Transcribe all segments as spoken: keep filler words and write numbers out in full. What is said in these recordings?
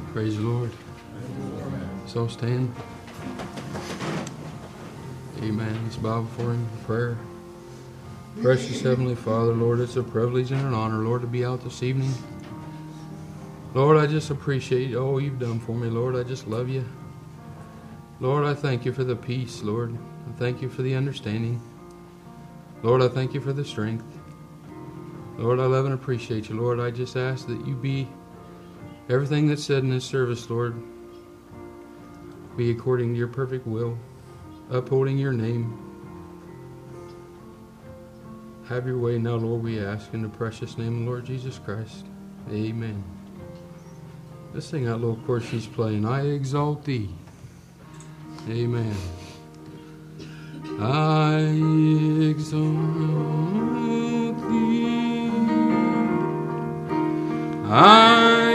Praise the Lord. So stand. Amen. Let's bow before Him in prayer. Precious Heavenly Father, Lord, it's a privilege and an honor, Lord, to be out this evening. Lord, I just appreciate all You've done for me, Lord. I just love You. Lord, I thank You for the peace, Lord. I thank You for the understanding. Lord, I thank You for the strength. Lord, I love and appreciate You, Lord. I just ask that You be everything that's said in this service, Lord, be according to Your perfect will, upholding Your name. Have Your way now, Lord, we ask in the precious name of the Lord Jesus Christ. Amen. Let's sing that little chorus she's playing. I exalt Thee. Amen. I exalt Thee. I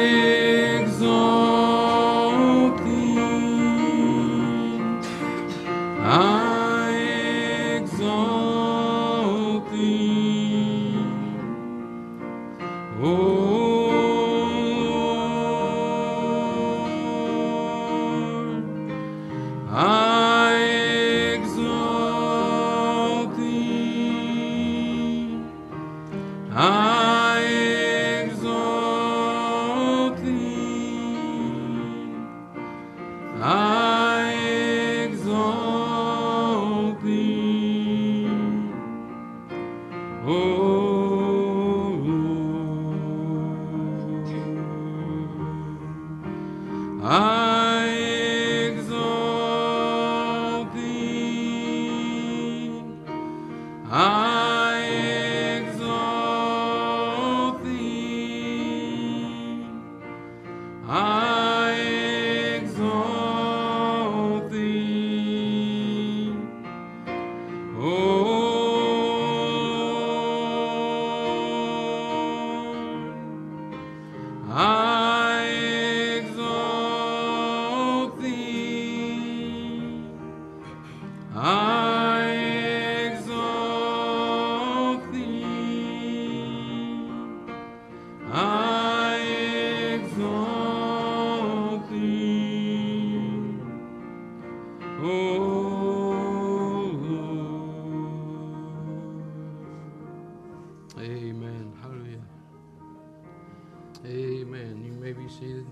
exalt Thee. I exalt Thee. Oh, I exalt Thee. I exalt Thee. I exalt Thee. Oh Lord. I exalt Thee. I exalt Thee. I exalt Thee. Oh Lord. I exalt Thee. I exalt Thee. I exalt Thee. Oh Lord. Amen. Hallelujah. Amen. You may be seated.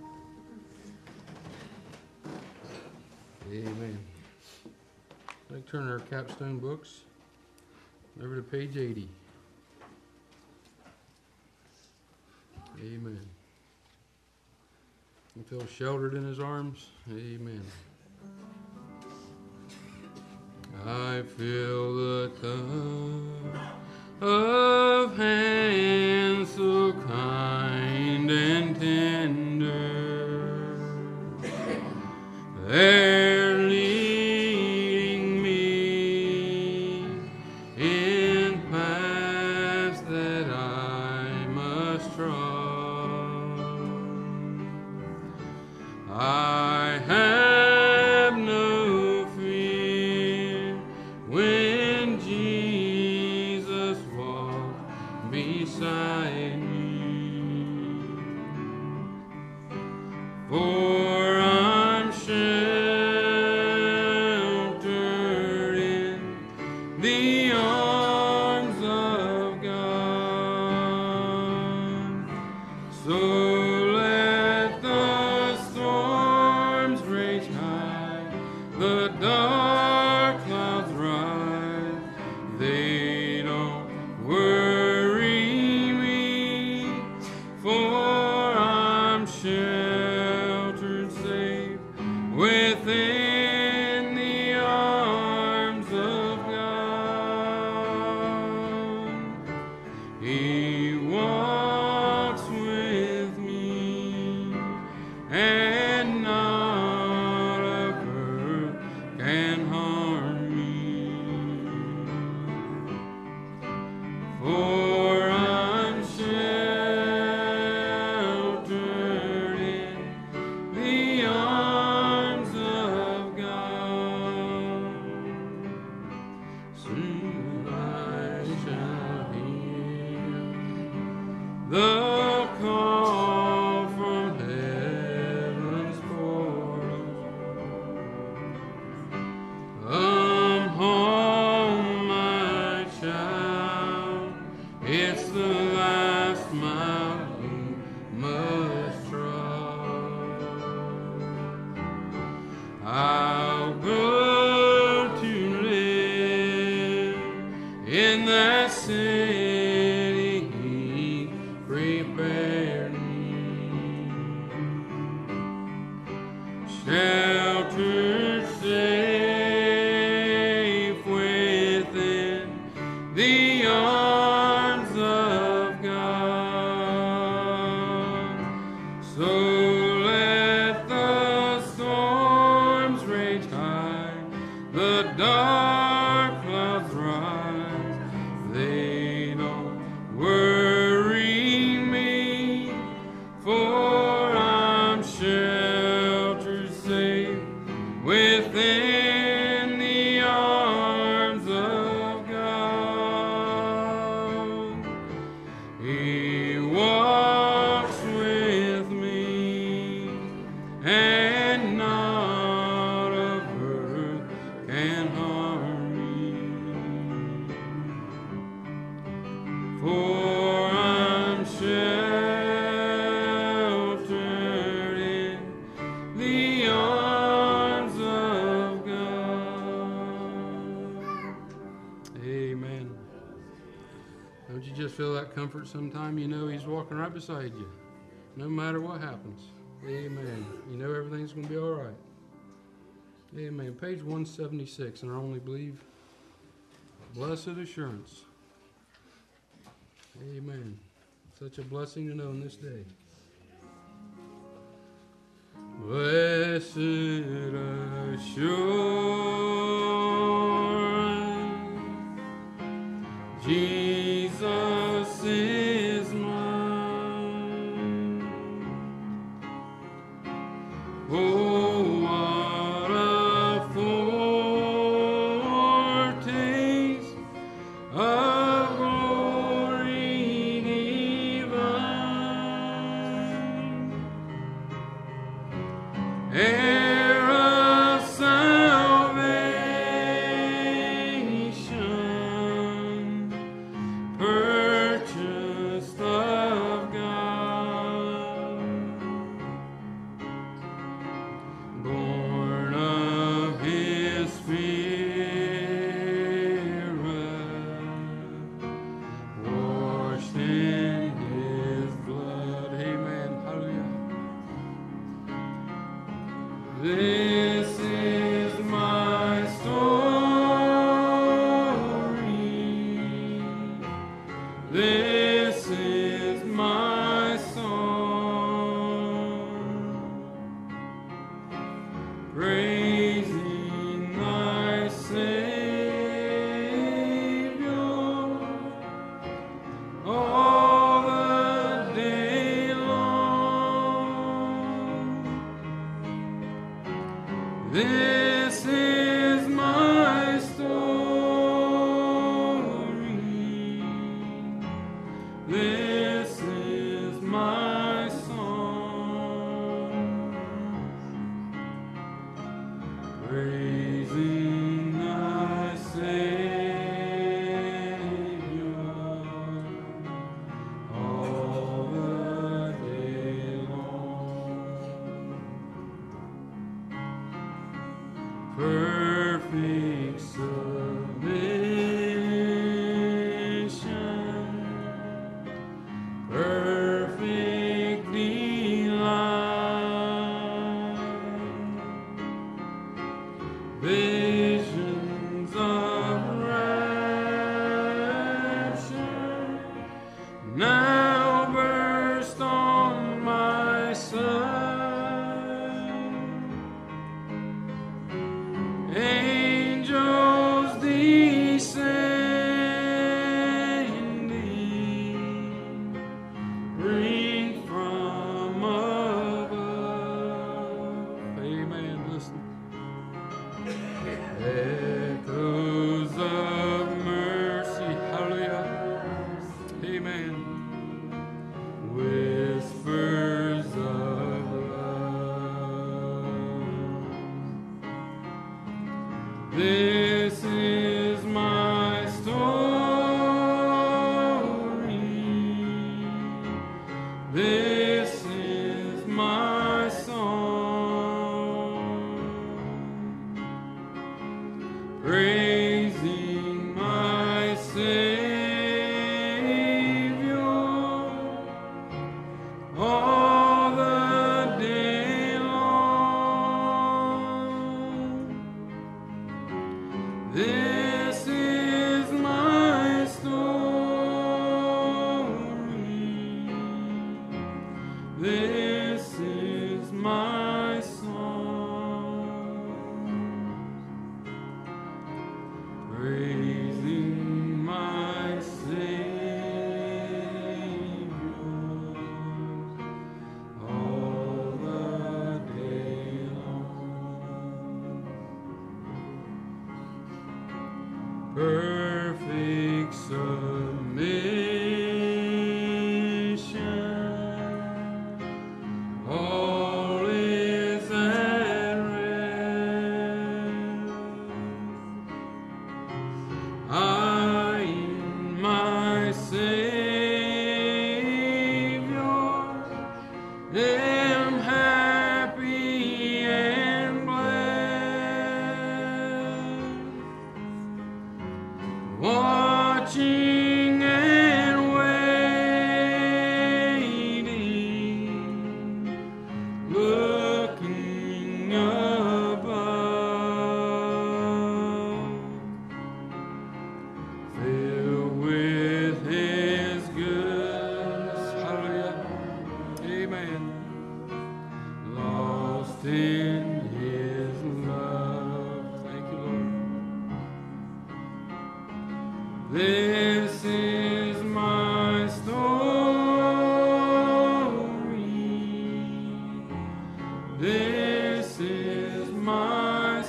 Amen. I'd like to turn our capstone books over to page eighty. Amen. You feel sheltered in His arms? Amen. I feel the touch of hands so kind and tender. They're leading me in paths that I must trod. I have no fear when Jesus walks beside me, for I'm sheltered in the arms of God. So let the storms rage high, the dark clouds rise, they don't worry me, for I'm sheltered safe within the arms of God. He walks with me, and not a hurt can harm me, for I'm sheltered in the arms of God. Soon I shall hear the call from heaven. comfort sometime, you know He's walking right beside you, no matter what happens. Amen. You know everything's going to be all right. Amen. Page one seventy-six, and I only believe, blessed assurance. Amen. Such a blessing to know in this day. Blessed assurance, Jesus is mine. Oh, what a foretaste of glory divine, heir of salvation, purchased of God, born of His Spirit, washed in His blood. Amen. Hallelujah. This is my story. This is my song, praising thy Savior all the day long. This is my story. This is my song, praising thy Savior all the day long. Perfect submission, perfect delight, visions of rapture now burst on my sight. Angels descending, bring from above. Amen. Listen. Echoes of mercy. Hallelujah. Amen. Whispers of love. This is my story. This is my song, praising my Savior all the day long. This is my story. This is my song, praising my Savior all the day long. Perfect submission, all is at rest. I in my Savior am happy and blessed. in His love. Thank you, Lord. This is my story. This is my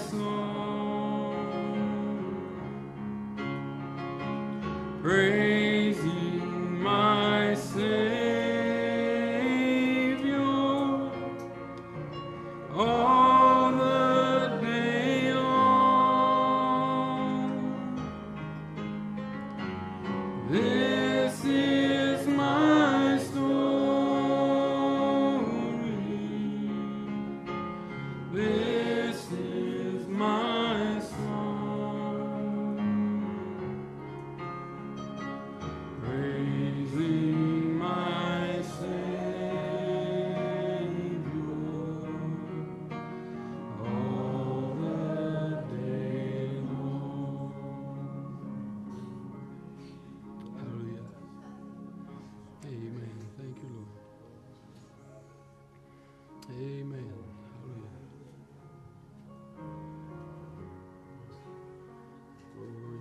song, praising my Savior all the day long. This is my story. This is my song, praising my Savior all the day long. Hallelujah. Amen. Thank you, Lord. Amen. Hallelujah. Glory.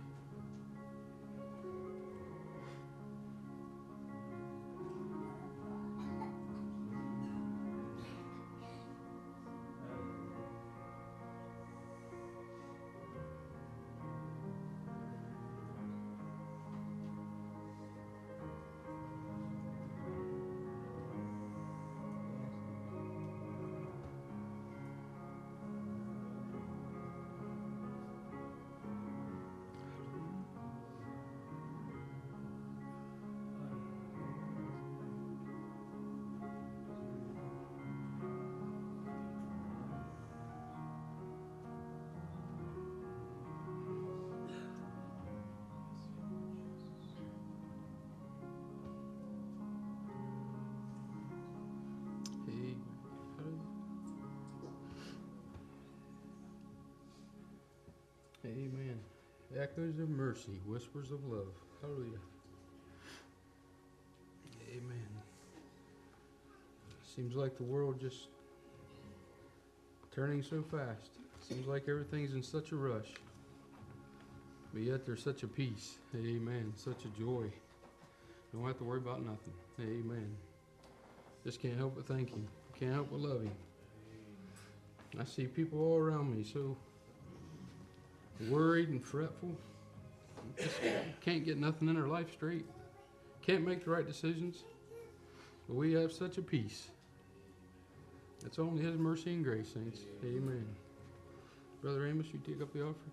Hey, amen. Echoes of mercy, whispers of love. Hallelujah. Amen. Seems like the world just turning so fast. Seems like everything's in such a rush. But yet there's such a peace. Amen. Such a joy. Don't have to worry about nothing. Amen. Just can't help but thank Him. Can't help but love Him. I see people all around me so worried and fretful. Just can't get nothing in their life straight. Can't make the right decisions. But we have such a peace. It's only His mercy and grace, saints. Amen. Brother Amos, you take up the offering.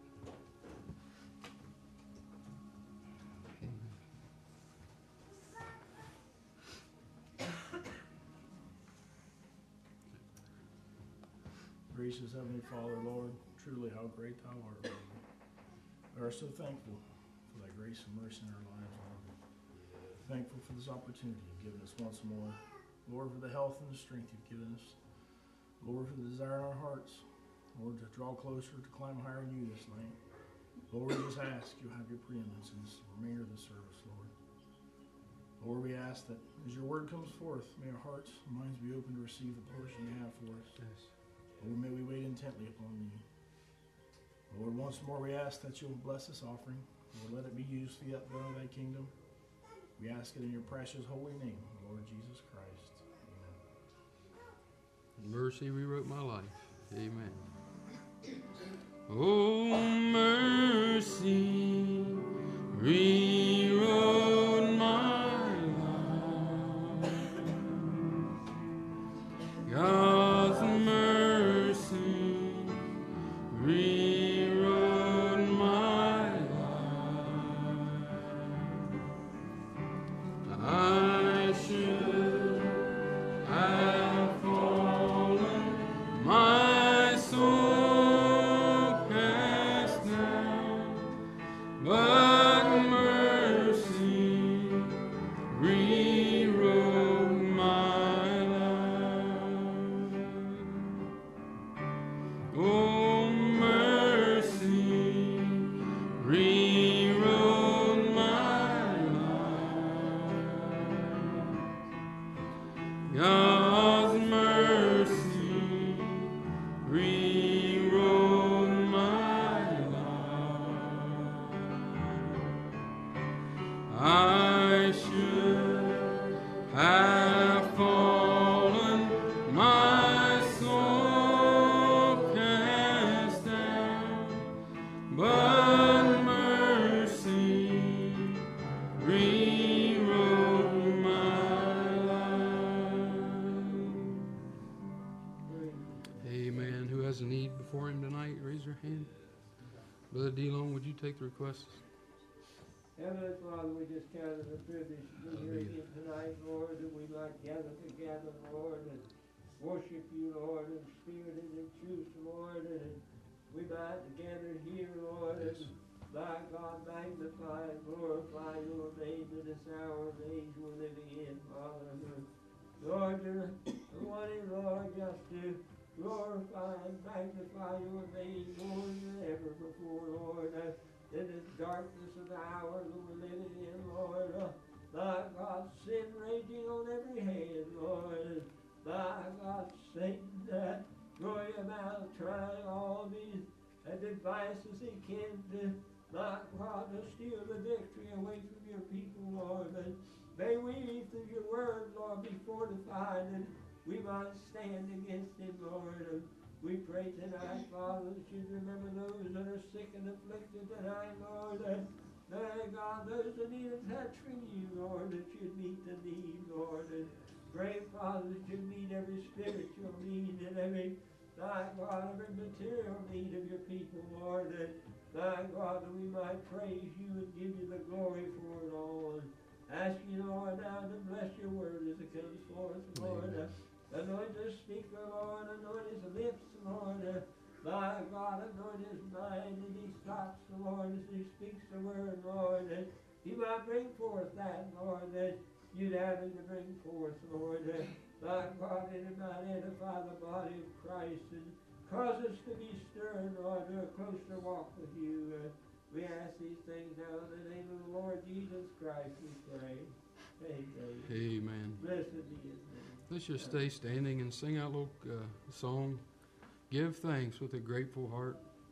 Gracious Heavenly Father, Lord, truly how great Thou art, Lord. We are so thankful for Thy grace and mercy in our lives, Lord. Thankful for this opportunity You've given us once more. Lord, for the health and the strength You've given us. Lord, for the desire in our hearts, Lord, to draw closer, to climb higher in You this night. Lord, we just ask You have Your preeminence in this remainder of the service, Lord. Lord, we ask that as Your word comes forth, may our hearts and minds be open to receive the portion You have for us. Yes. Lord, may we wait intently upon You. Lord, once more we ask that You'll bless this offering. Lord, let it be used for the upbuilding of Thy kingdom. We ask it in Your precious holy name, Lord Jesus Christ. Amen. Mercy rewrote my life. Amen. Oh, mercy rewrote my life. God's mercy rewrote my life. I should have fallen, my soul cast down, but mercy rewrote my life. Oh, mercy rewrote my life. God's mercy need before him tonight? Raise your hand. Brother D-Long, would you take the requests? Heavenly Father, we just count it a privilege to be here again tonight, Lord, and we might gather together, Lord, and worship you, Lord, in spirit and in truth, Lord, and we might gather here, Lord, and thy God magnify and glorify your name in this hour and age we're living in, Father. Lord, I want you, Lord, just to glorify and magnify your name more than ever before, Lord. Uh, in this darkness of the hour that we're living in, Lord, uh, thy God, sin raging on every hand, Lord. Thy God, Satan, uh, going about trying all these uh, devices he can to, thy God, to steal the victory away from your people, Lord. And may we, through your word, Lord, be fortified and we might stand against him, Lord. And we pray tonight, Father, that you remember those that are sick and afflicted tonight, Lord. And thank God, those that need a touch from you, Lord, that you'd meet the need, Lord. And pray, Father, that you'd meet every spiritual need and every, thank God, every material need of your people, Lord. And thank God that we might praise you and give you the glory for it all. And ask you, Lord, now to bless your word as it comes forth, Lord. Uh, anoint the speaker, Lord. Anoint his lips, Lord. Uh, by God, anoint his mind and his thoughts, Lord, as he speaks the word, Lord. That he might bring forth that, Lord, that you'd have him to bring forth, Lord. Uh, by God, that it might edify the body of Christ and cause us to be stirred, Lord, to a closer walk with you. Uh, we ask these things now in the name of the Lord Jesus Christ, we pray. Amen. Amen. Blessed be his name. Let's just stay standing and sing out a little uh, song. Give thanks with a grateful heart.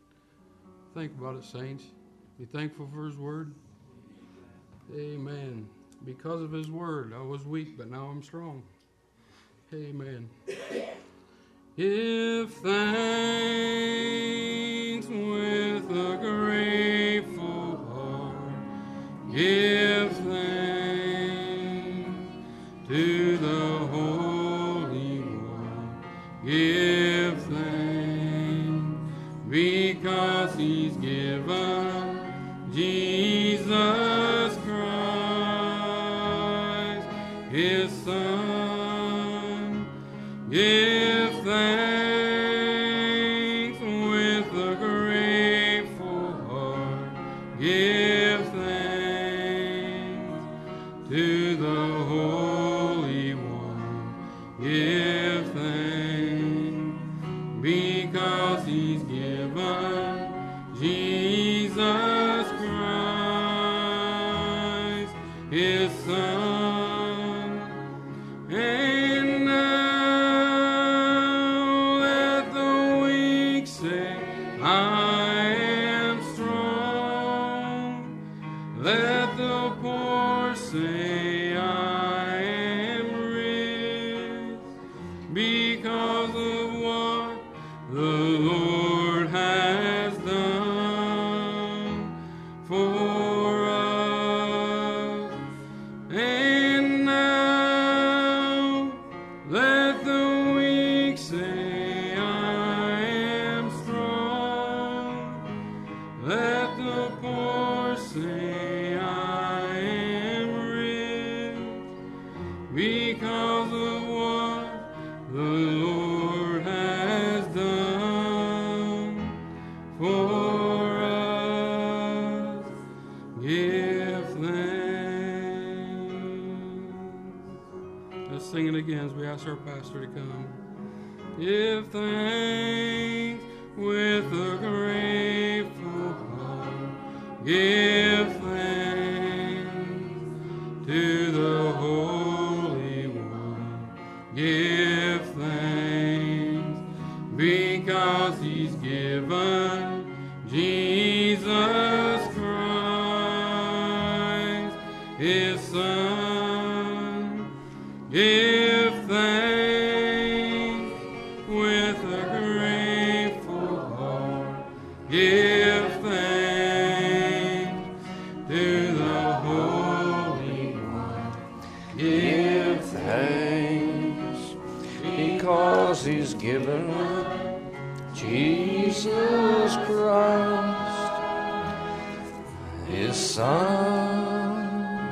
Think about it, saints. Be thankful for his word. Amen. Because of his word, I was weak, but now I'm strong. Amen. Give thanks with a grateful heart. Give thanks to the Holy One. Give thanks because he's given Jesus Christ, his Son. Give thanks with a grateful heart. Give thanks to the Holy One. Give thanks because he's given Jesus Christ, his Son. And now let the weak say, I am strong. Let the poor say, I am rich, because of what the Lord has done for us. And now let the weak say, I am strong. Let the poor say, I am rich, because of what the Lord has done for us. Give thanks. Let's sing it again as we ask our pastor to come. Give thanks with a grateful heart. Give thanks to the Holy One. Give thanks because he's given Jesus Christ, his Son. Give thanks with a grateful heart. Give thanks to the Holy One. Give thanks because he's given Jesus Christ, His Son.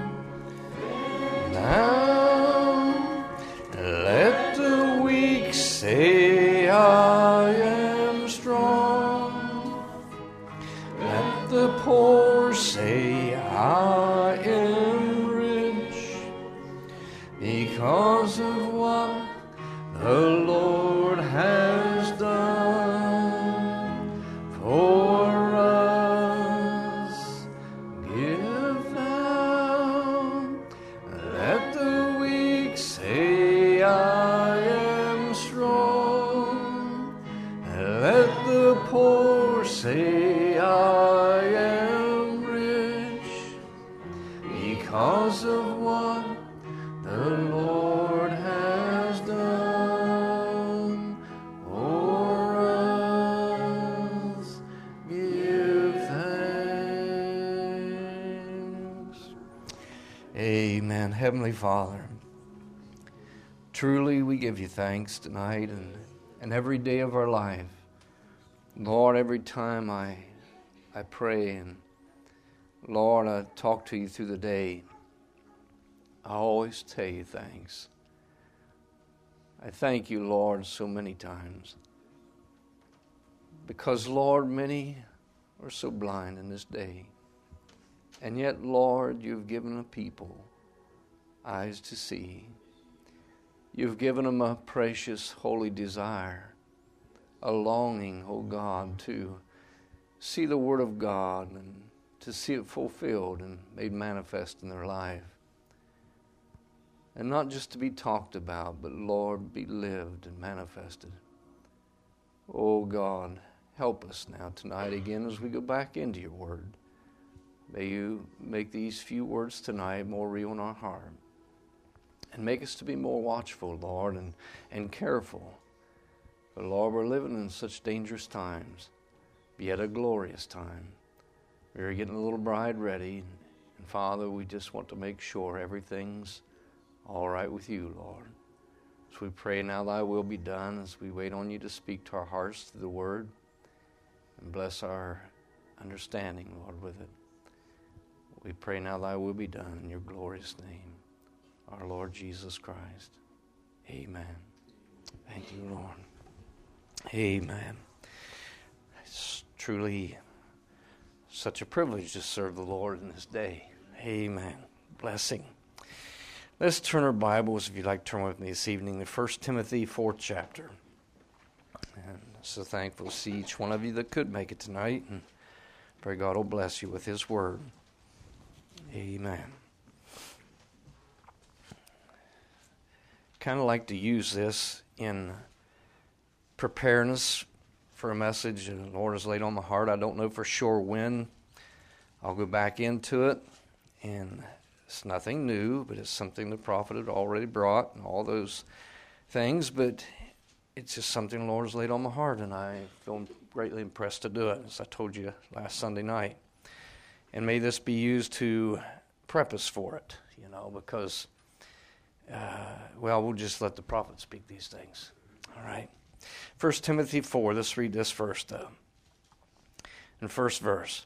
Now let the weak say, I am strong. Let the poor say, I am rich, because of what the Lord has done for us. Give now, let the weak say, I am strong. Let the poor say, I am rich, because of what the Lord has done for us. Give thanks. Amen. Heavenly Father, truly we give you thanks tonight and, and every day of our life. Lord, every time I, I pray and Lord, I talk to you through the day, I always tell you thanks. I thank you, Lord, so many times. Because, Lord, many are so blind in this day. And yet, Lord, you've given a people eyes to see. You've given them a precious, holy desire, a longing, oh God, to see the Word of God and to see it fulfilled and made manifest in their life. And not just to be talked about, but, Lord, be lived and manifested. Oh, God, help us now tonight again as we go back into your word. May you make these few words tonight more real in our heart. And make us to be more watchful, Lord, and, and careful. But, Lord, we're living in such dangerous times, yet a glorious time. We're getting a little bride ready. And, Father, we just want to make sure everything's all right with you, Lord. So we pray now thy will be done as we wait on you to speak to our hearts through the word. And bless our understanding, Lord, with it. We pray now thy will be done in your glorious name, our Lord Jesus Christ. Amen. Thank you, Lord. Amen. It's truly such a privilege to serve the Lord in this day. Amen. Blessing. Let's turn our Bibles, if you'd like to turn with me this evening, to First Timothy, fourth chapter. And so thankful to see each one of you that could make it tonight. And pray God will bless you with His Word. Amen. Kind of like to use this in preparedness for a message the Lord has laid on my heart. I don't know for sure when I'll go back into it. And it's nothing new, but it's something the prophet had already brought and all those things. But it's just something the Lord has laid on my heart, and I feel greatly impressed to do it, as I told you last Sunday night. And may this be used to prep us for it, you know, because, uh, well, we'll just let the prophet speak these things. All right. First Timothy four, let's read this first, though. In first verse.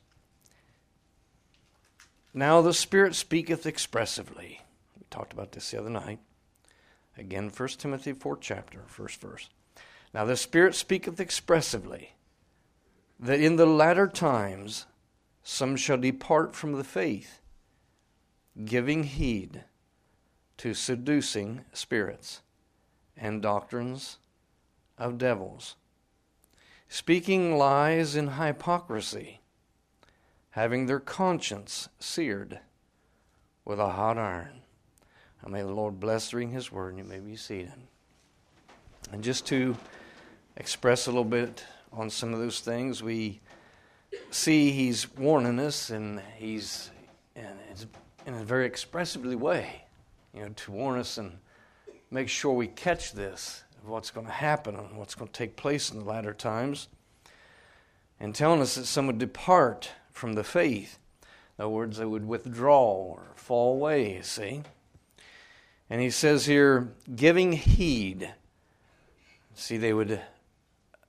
Now the Spirit speaketh expressively. We talked about this the other night. Again, First Timothy fourth chapter, first verse. Now the Spirit speaketh expressively, that in the latter times some shall depart from the faith, giving heed to seducing spirits and doctrines of devils, speaking lies in hypocrisy, having their conscience seared with a hot iron. And may the Lord bless reading His Word, and you may be seated. And just to express a little bit on some of those things, we see He's warning us, and He's and it's in a very expressively way, you know, to warn us and make sure we catch this, of what's going to happen and what's going to take place in the latter times, and telling us that some would depart from the faith. In other words, they would withdraw or fall away, you see. And he says here, giving heed. See, they would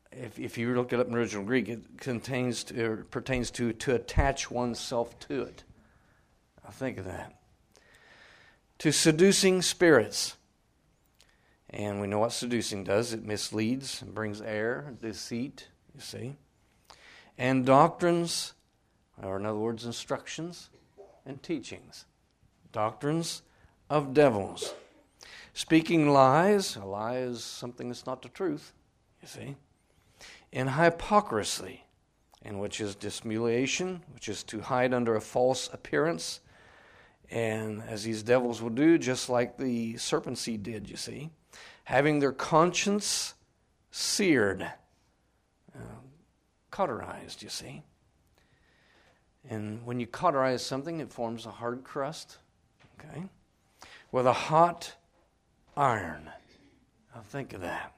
if, if you look it up in original Greek, it contains to, or pertains to to attach oneself to it. Now think of that. To seducing spirits. And we know what seducing does. It misleads and brings error, deceit, you see. And doctrines, or in other words, instructions and teachings. Doctrines of devils. Speaking lies. A lie is something that's not the truth, you see. And hypocrisy, and which is dissimulation, which is to hide under a false appearance. And as these devils will do, just like the serpent seed did, you see. Having their conscience seared, uh, cauterized, you see. And when you cauterize something, it forms a hard crust, okay, with a hot iron. Now think of that.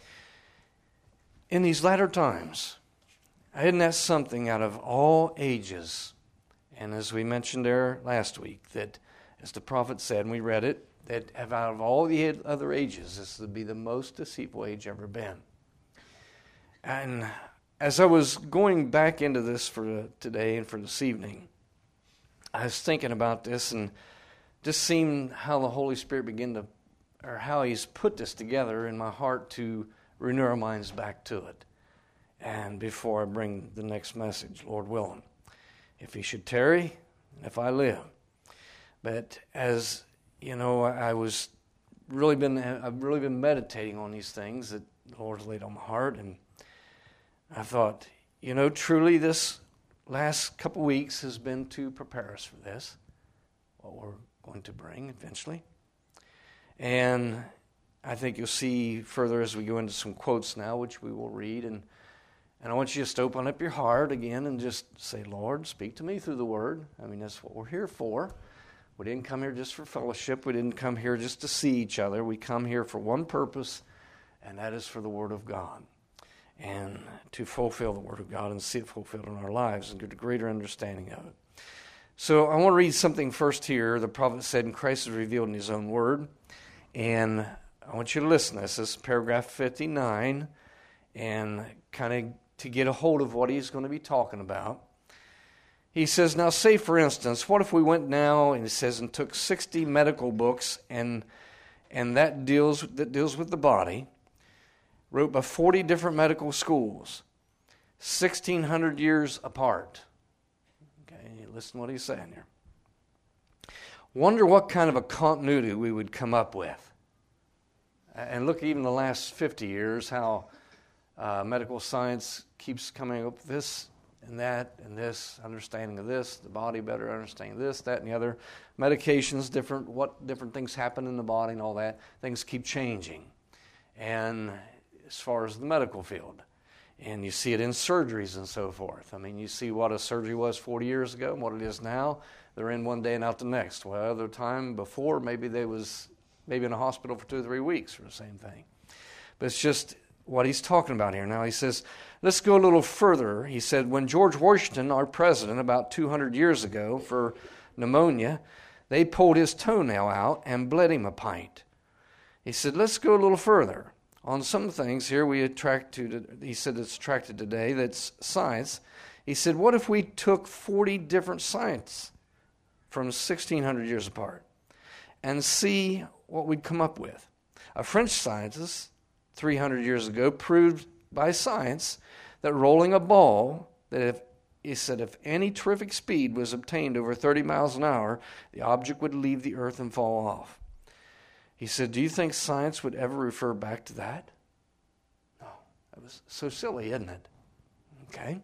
In these latter times, isn't that something out of all ages? And as we mentioned there last week, that as the prophet said, and we read it, that out of all the other ages, this would be the most deceitful age ever been. And as I was going back into this for today and for this evening, I was thinking about this and just seeing how the Holy Spirit began to, or how He's put this together in my heart to renew our minds back to it. And before I bring the next message, Lord willing, if He should tarry, and if I live. But as you know, I was really been I've really been meditating on these things that the Lord's laid on my heart, and I thought, you know, truly this last couple weeks has been to prepare us for this, what we're going to bring eventually. And I think you'll see further as we go into some quotes now, which we will read, and and I want you just to open up your heart again and just say, Lord, speak to me through the Word. I mean, that's what we're here for. We didn't come here just for fellowship. We didn't come here just to see each other. We come here for one purpose, and that is for the Word of God, and to fulfill the Word of God and see it fulfilled in our lives and get a greater understanding of it. So I want to read something first here. The prophet said, and Christ is revealed in His own Word. And I want you to listen to this. This is paragraph fifty-nine, and kind of to get a hold of what he's going to be talking about. He says, now say for instance, what if we went now, and he says, and took sixty medical books, and and that deals that deals with the body, wrote by forty different medical schools, sixteen hundred years apart. Okay, listen to what he's saying here. Wonder what kind of a continuity we would come up with. And look, even the last fifty years, how uh, medical science keeps coming up with this and that and this, understanding of this, the body better understanding this, that, and the other. Medications, different, what different things happen in the body and all that. Things keep changing. And as far as the medical field, and you see it in surgeries and so forth. I mean, you see what a surgery was forty years ago and what it is now. They're in one day and out the next. Well, other time before, maybe they was maybe in a hospital for two or three weeks for the same thing. But it's just what he's talking about here. Now he says, let's go a little further. He said, when George Washington, our president, about two hundred years ago for pneumonia, they pulled his toenail out and bled him a pint. He said, let's go a little further. On some things here we attract to, he said it's attracted today, that's science. He said, what if we took forty different science from sixteen hundred years apart and see what we'd come up with? A French scientist three hundred years ago proved by science that rolling a ball, that if he said if any terrific speed was obtained over thirty miles an hour, the object would leave the earth and fall off. He said, do you think science would ever refer back to that? No. That was so silly, isn't it? Okay.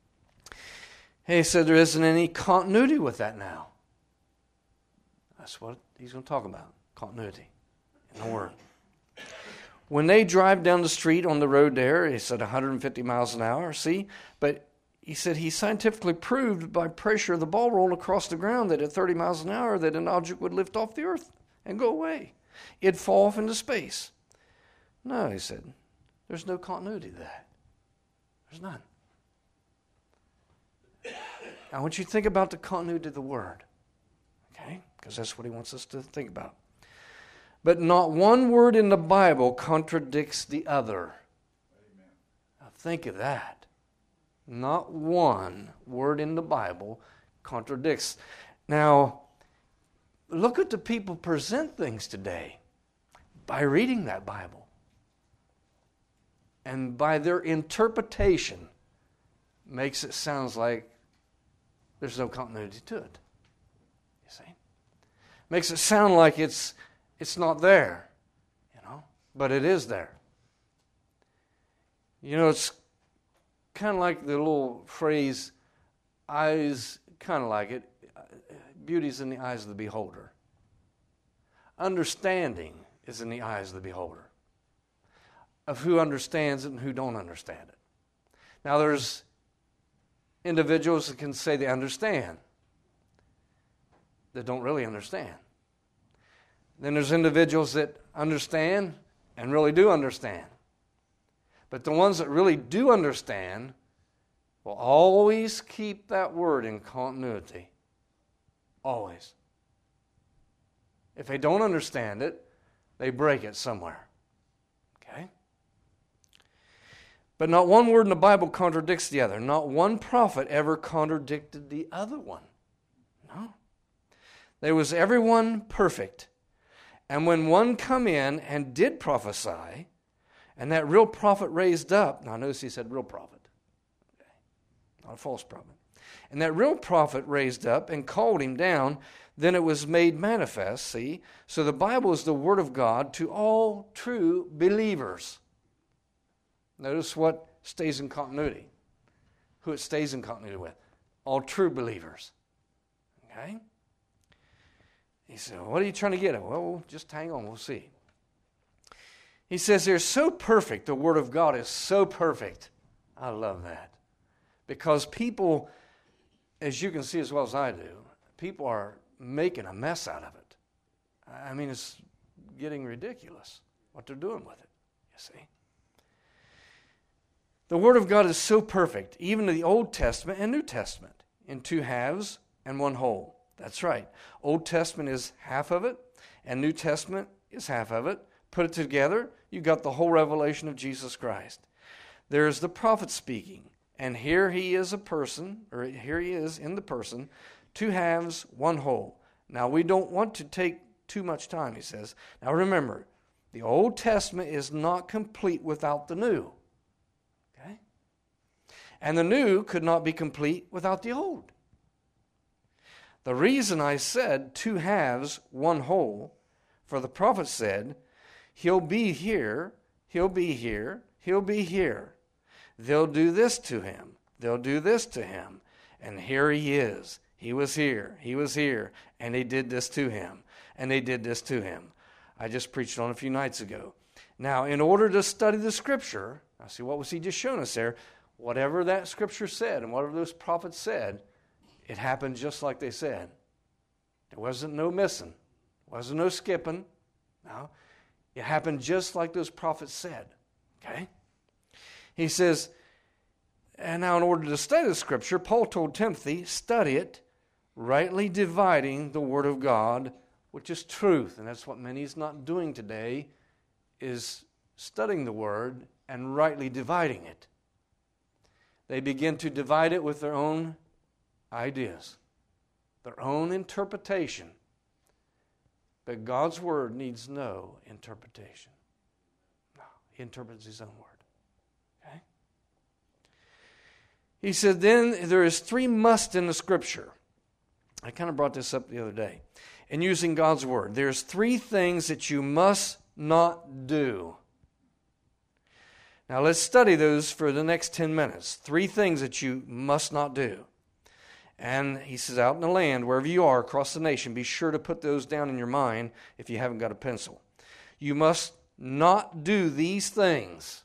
He said there isn't any continuity with that now. That's what he's going to talk about, continuity in the Word. When they drive down the street on the road there, he said one hundred fifty miles an hour, see? But he said he scientifically proved by pressure of the ball roll across the ground that at thirty miles an hour that an object would lift off the earth and go away. It'd fall off into space. No, he said, there's no continuity to that. There's none. I want you to think about the continuity of the Word, okay? Because that's what he wants us to think about. But not one word in the Bible contradicts the other. Amen. Now Think of that. Not one word in the Bible contradicts. Now, look at the people present things today by reading that Bible. And by their interpretation, makes it sound like there's no continuity to it. You see? Makes it sound like it's it's not there, you know, but it is there. You know, it's kind of like the little phrase, eyes, kind of like it, beauty's in the eyes of the beholder. Understanding is in the eyes of the beholder, of who understands it and who don't understand it. Now there's individuals that can say they understand, that don't really understand. Then there's individuals that understand and really do understand. But the ones that really do understand will always keep that word in continuity. Always. If they don't understand it, they break it somewhere. Okay? But not one word in the Bible contradicts the other. Not one prophet ever contradicted the other one. No. There was everyone perfect. And when one come in and did prophesy, and that real prophet raised up, now notice he said real prophet, okay, not a false prophet. And that real prophet raised up and called him down, then it was made manifest, see? So the Bible is the Word of God to all true believers. Notice what stays in continuity. Who it stays in continuity with. All true believers. Okay? He said, well, what are you trying to get at? Well, just hang on, we'll see. He says they're so perfect. The Word of God is so perfect. I love that. Because people, as you can see as well as I do, people are making a mess out of it. I mean, it's getting ridiculous what they're doing with it, you see. The Word of God is so perfect, even in the Old Testament and New Testament, in two halves and one whole. That's right. Old Testament is half of it, and New Testament is half of it. Put it together, you got the whole revelation of Jesus Christ. There is the prophet speaking, and here he is a person, or here he is in the person, two halves, one whole. Now, we don't want to take too much time, he says. Now, remember, the Old Testament is not complete without the New. Okay? And the New could not be complete without the Old. The reason I said two halves, one whole, for the prophet said, he'll be here, he'll be here, he'll be here. They'll do this to him. They'll do this to him. And here he is. He was here. He was here. And they did this to him. And they did this to him. I just preached on a few nights ago. Now, in order to study the Scripture, I see what was he just showing us there? Whatever that Scripture said and whatever those prophets said, it happened just like they said. There wasn't no missing. There wasn't no skipping. No. It happened just like those prophets said. Okay? He says, and now in order to study the Scripture, Paul told Timothy, study it, rightly dividing the Word of God, which is truth. And that's what many is not doing today, is studying the Word and rightly dividing it. They begin to divide it with their own ideas, their own interpretation. But God's Word needs no interpretation. No, He interprets His own Word. Okay? He said, then there is three musts in the Scripture. I kind of brought this up the other day. In using God's Word, there's three things that you must not do. Now let's study those for the next ten minutes. Three things that you must not do. And he says, out in the land, wherever you are, across the nation, be sure to put those down in your mind if you haven't got a pencil. You must not do these things.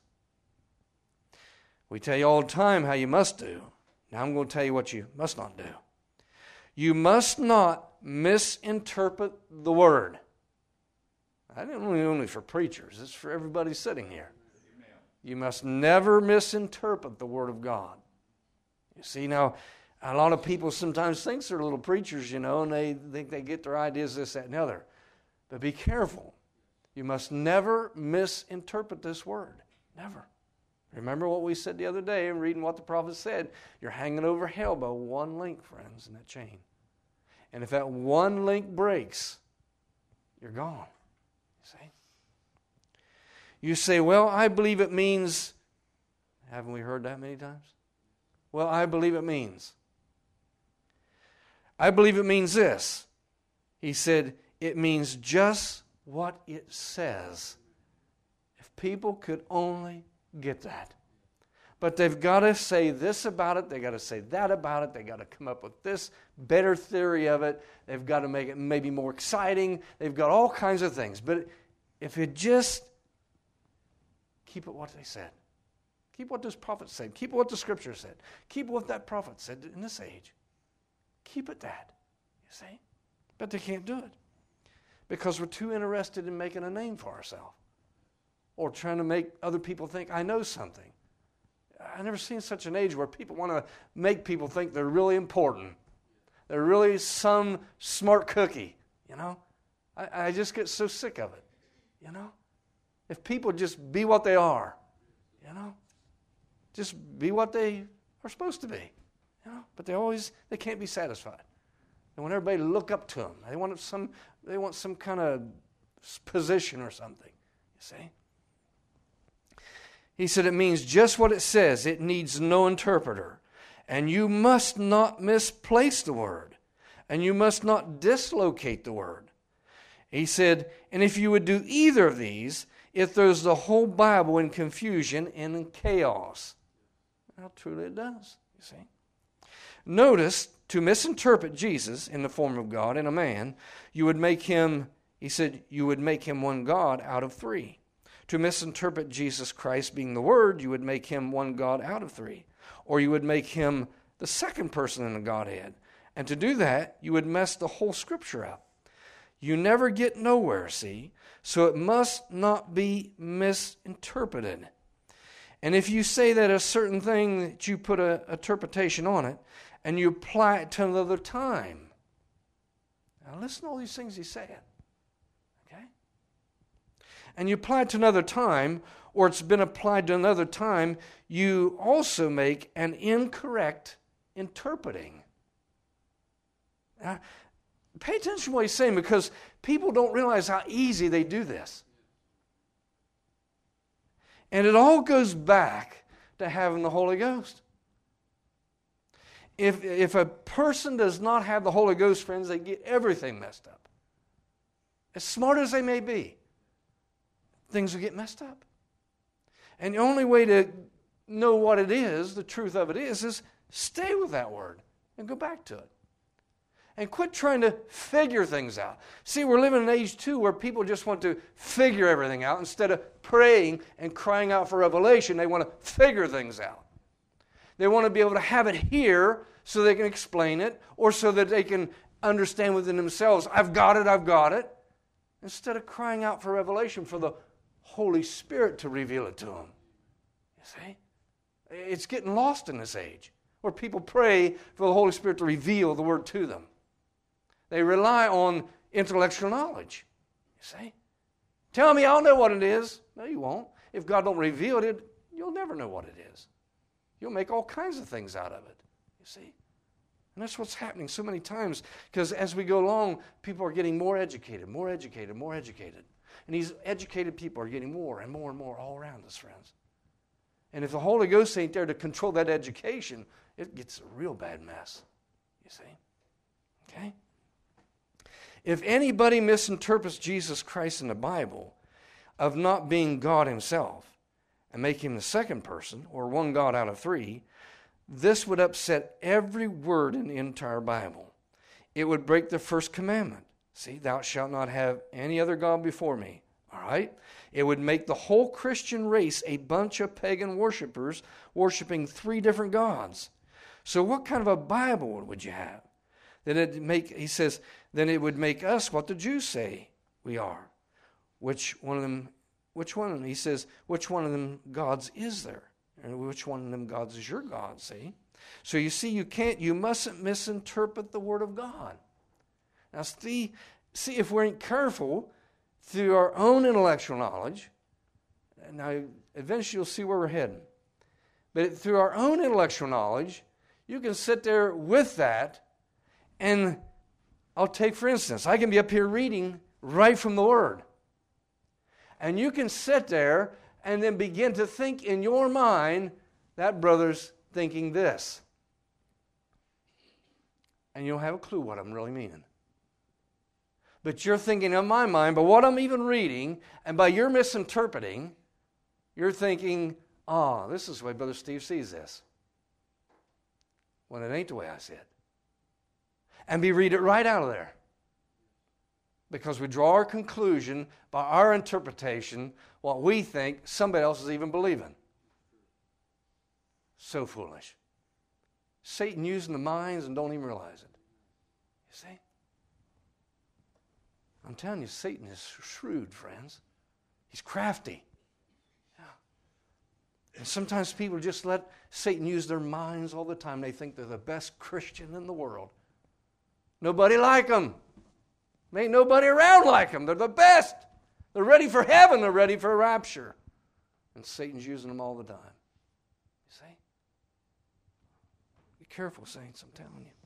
We tell you all the time how you must do. Now I'm going to tell you what you must not do. You must not misinterpret the Word. I didn't only only for preachers. It's for everybody sitting here. You must never misinterpret the Word of God. You see, now, a lot of people sometimes think they're little preachers, you know, and they think they get their ideas this, that, and the other. But be careful. You must never misinterpret this Word. Never. Remember what we said the other day in reading what the prophet said. You're hanging over hell by one link, friends, in that chain. And if that one link breaks, you're gone. You see? You say, well, I believe it means, haven't we heard that many times? Well, I believe it means. I believe it means this. He said, it means just what it says. If people could only get that. But they've got to say this about it. They've got to say that about it. They've got to come up with this better theory of it. They've got to make it maybe more exciting. They've got all kinds of things. But if you just keep it what they said. Keep what this prophet said. Keep what the Scripture said. Keep what that prophet said in this age. Keep it that. You see? But they can't do it. Because we're too interested in making a name for ourselves. Or trying to make other people think, I know something. I've never seen such an age where people want to make people think they're really important. They're really some smart cookie, you know? I, I just get so sick of it, you know? If people just be what they are, you know? Just be what they are supposed to be, you know? But they always, they can't be satisfied. They want everybody to look up to them. They want some, they want some kind of position or something, you see? He said it means just what it says. It needs no interpreter. And you must not misplace the word. And you must not dislocate the word. He said, and if you would do either of these, it throws the whole Bible in confusion and in chaos. Well, truly it does, you see. Notice, to misinterpret Jesus in the form of God in a man, you would make him, he said, you would make him one God out of three. To misinterpret Jesus Christ being the Word, you would make him one God out of three. Or you would make him the second person in the Godhead. And to do that, you would mess the whole Scripture up. You never get nowhere, see? So it must not be misinterpreted. And if you say that a certain thing, that you put an interpretation on it, and you apply it to another time. Now listen to all these things he's saying. And you apply it to another time, or it's been applied to another time, you also make an incorrect interpreting. Now, pay attention to what he's saying, because people don't realize how easy they do this. And it all goes back to having the Holy Ghost. If, if a person does not have the Holy Ghost, friends, they get everything messed up. As smart as they may be, things will get messed up. And the only way to know what it is, the truth of it is, is stay with that word and go back to it. And quit trying to figure things out. See, we're living in an age, too, where people just want to figure everything out. Instead of praying and crying out for revelation, they want to figure things out. They want to be able to have it here so they can explain it, or so that they can understand within themselves, I've got it, I've got it. Instead of crying out for revelation, for the Holy Spirit to reveal it to them. You see? It's getting lost in this age, where people pray for the Holy Spirit to reveal the Word to them. They rely on intellectual knowledge. You see? Tell me, I'll know what it is. No, you won't. If God don't reveal it, you'll never know what it is. You'll make all kinds of things out of it. You see? And that's what's happening so many times, because as we go along, people are getting more educated, more educated, more educated. And these educated people are getting more and more and more all around us, friends. And if the Holy Ghost ain't there to control that education, it gets a real bad mess. You see? Okay? If anybody misinterprets Jesus Christ in the Bible of not being God himself and make him the second person, or one God out of three, this would upset every word in the entire Bible. It would break the first commandment. See, thou shalt not have any other God before me. All right? It would make the whole Christian race a bunch of pagan worshipers worshiping three different gods. So what kind of a Bible would you have? Then it make he says, then it would make us what the Jews say we are. Which one of them, which one of them, he says, which one of them gods is there? And which one of them gods is your God, see? So you see, you can't, you mustn't misinterpret the Word of God. Now, see, see, if we ain't careful through our own intellectual knowledge, now eventually you'll see where we're heading. But through our own intellectual knowledge, you can sit there with that, and I'll take, for instance, I can be up here reading right from the Word. And you can sit there and then begin to think in your mind, that brother's thinking this. And you don't have a clue what I'm really meaning. But you're thinking in my mind, by what I'm even reading, and by your misinterpreting, you're thinking, oh, this is the way Brother Steve sees this. When it ain't the way I see it. And we read it right out of there. Because we draw our conclusion by our interpretation, what we think somebody else is even believing. So foolish. Satan using the minds and don't even realize it. You see? I'm telling you, Satan is shrewd, friends. He's crafty. Yeah. And sometimes people just let Satan use their minds all the time. They think they're the best Christian in the world. Nobody like them. Ain't nobody around like them. They're the best. They're ready for heaven. They're ready for rapture. And Satan's using them all the time. You see? Be careful, saints, I'm telling you.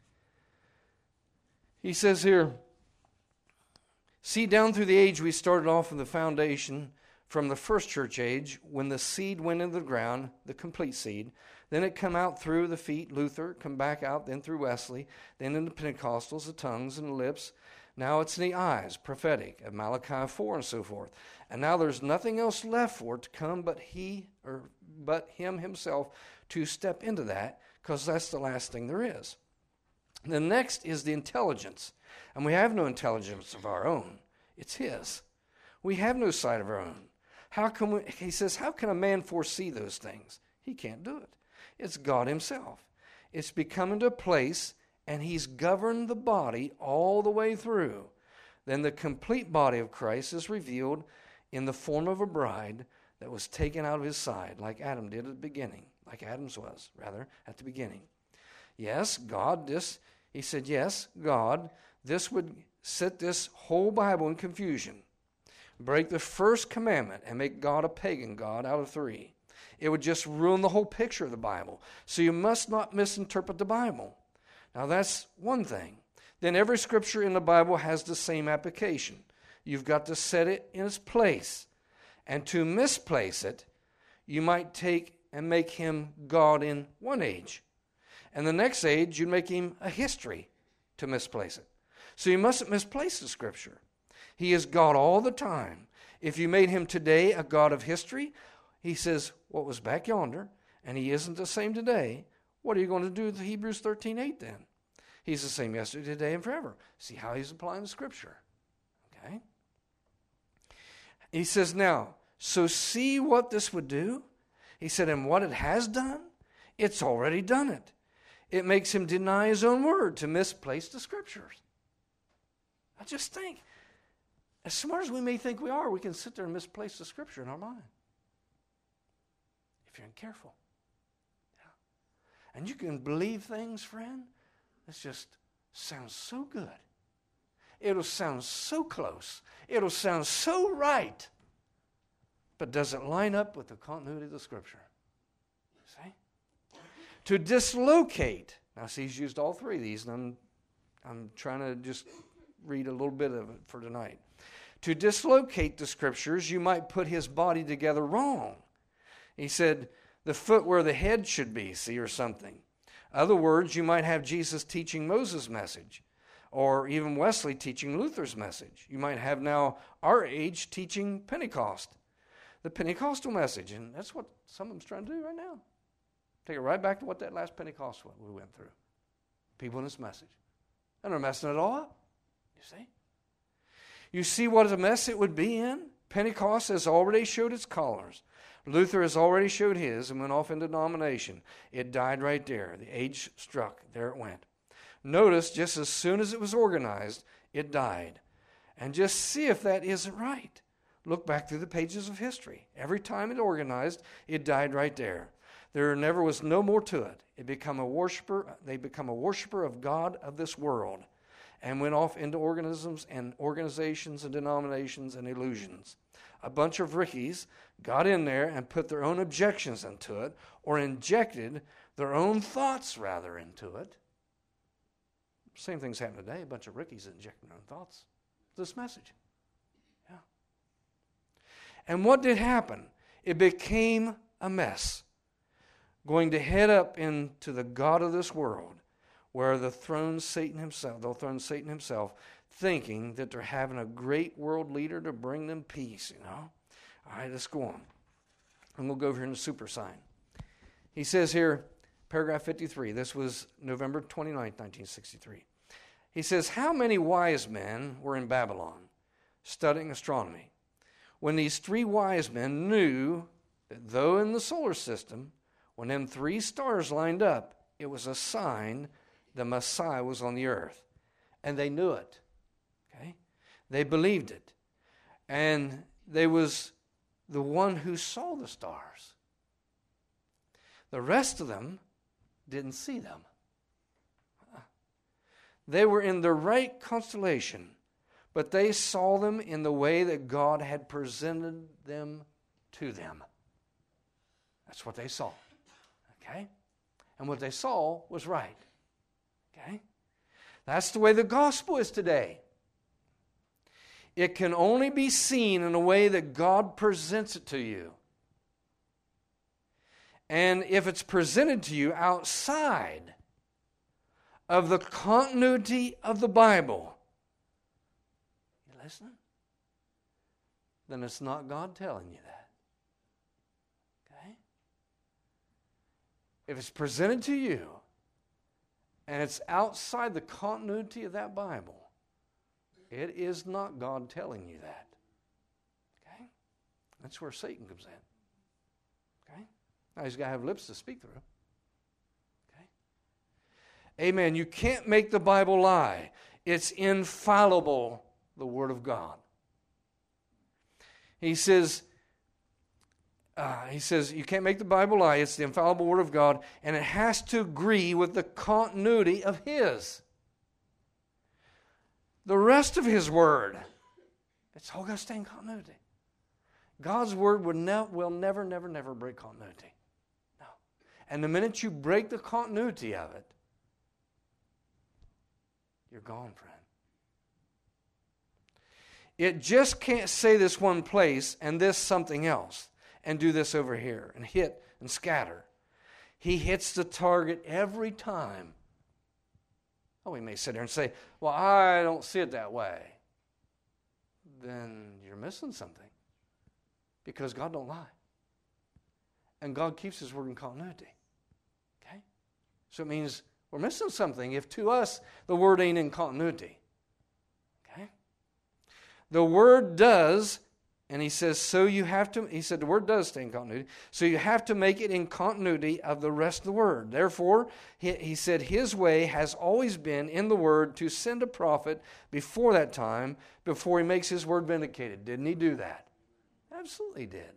He says here, see, down through the age we started off with the foundation from the first church age, when the seed went into the ground, the complete seed. Then it come out through the feet, Luther, come back out, then through Wesley, then into Pentecostals, the tongues and the lips. Now it's in the eyes, prophetic, of Malachi four and so forth. And now there's nothing else left for it to come but he, or but him himself to step into that, because that's the last thing there is. The next is the intelligence. And we have no intelligence of our own. It's his. We have no sight of our own. How can we, he says, how can a man foresee those things? He can't do it. It's God himself. It's become into a place, and he's governed the body all the way through. Then the complete body of Christ is revealed in the form of a bride that was taken out of his side, like Adam did at the beginning, like Adam's was, rather, at the beginning. Yes, God, this, he said, yes, God, this would set this whole Bible in confusion. Break the first commandment and make God a pagan god out of three. It would just ruin the whole picture of the Bible. So you must not misinterpret the Bible. Now that's one thing. Then every scripture in the Bible has the same application. You've got to set it in its place. And to misplace it, you might take and make him God in one age. And the next age, you'd make him a history to misplace it. So you mustn't misplace the scripture. He is God all the time. If you made him today a God of history, he says, what was back yonder, and he isn't the same today, what are you going to do with Hebrews thirteen eight then? He's the same yesterday, today, and forever. See how he's applying the scripture. Okay? He says, now, so see what this would do? He said, and what it has done, it's already done it. It makes him deny his own word to misplace the scriptures. I just think, as smart as we may think we are, we can sit there and misplace the scripture in our mind. If you're careful. Yeah. And you can believe things, friend, that just sounds so good. It'll sound so close. It'll sound so right. But does it line up with the continuity of the scripture? See? To dislocate. Now, see, he's used all three of these, and I'm, I'm trying to just read a little bit of it for tonight. To dislocate the scriptures, you might put his body together wrong. He said, the foot where the head should be, see, or something. Other words, you might have Jesus teaching Moses' message, or even Wesley teaching Luther's message. You might have now our age teaching Pentecost, the Pentecostal message, and that's what some of them's trying to do right now. Take it right back to what that last Pentecost was we went through. People in this message. And they're messing it all up. You see? You see what a mess it would be in? Pentecost has already showed its colors. Luther has already showed his and went off into denomination. It died right there. The age struck. There it went. Notice, just as soon as it was organized, it died. And just see if that isn't right. Look back through the pages of history. Every time it organized, it died right there. There never was no more to it. It become a worshiper. They become a worshiper of God of this world, and went off into organisms and organizations and denominations and illusions. a bunch of rickies got in there and put their own objections into it, or injected their own thoughts, rather, into it. Same thing's happening today. A bunch of rickies injecting their own thoughts. This message. Yeah. And what did happen? It became a mess. Going to head up into the God of this world, where the throne Satan himself, they'll throne Satan himself, thinking that they're having a great world leader to bring them peace, you know. All right, let's go on. And we'll go over here in the super sign. He says here, paragraph fifty-three, this was November twenty-ninth, nineteen sixty-three. He says, how many wise men were in Babylon studying astronomy when these three wise men knew that though in the solar system, when them three stars lined up, it was a sign the Messiah was on the earth. And they knew it. Okay? They believed it. And they was the one who saw the stars. The rest of them didn't see them. They were in the right constellation, but they saw them in the way that God had presented them to them. That's what they saw. Okay? And what they saw was right. Okay? That's the way the gospel is today. It can only be seen in a way that God presents it to you. And if it's presented to you outside of the continuity of the Bible, you listening? Then it's not God telling you that. Okay? If it's presented to you and it's outside the continuity of that Bible, it is not God telling you that. Okay? That's where Satan comes in. Okay? Now he's got to have lips to speak through. Okay? Amen. You can't make the Bible lie. It's infallible, the Word of God. He says, uh, he says, you can't make the Bible lie. It's the infallible Word of God, and it has to agree with the continuity of His. The rest of His Word, it's all got to stay in continuity. God's Word will, ne- will never, never, never break continuity. No. And the minute you break the continuity of it, you're gone, friend. It just can't say this one place and this something else and do this over here and hit and scatter. He hits the target every time. Oh, we may sit there and say, well, I don't see it that way. Then you're missing something. Because God don't lie. And God keeps His Word in continuity. Okay? So it means we're missing something if to us the Word ain't in continuity. Okay? The Word does, and he says, so you have to, he said the Word does stay in continuity, so you have to make it in continuity of the rest of the Word. Therefore, he, he said His way has always been in the Word to send a prophet before that time, before He makes His Word vindicated. Didn't He do that? Absolutely did.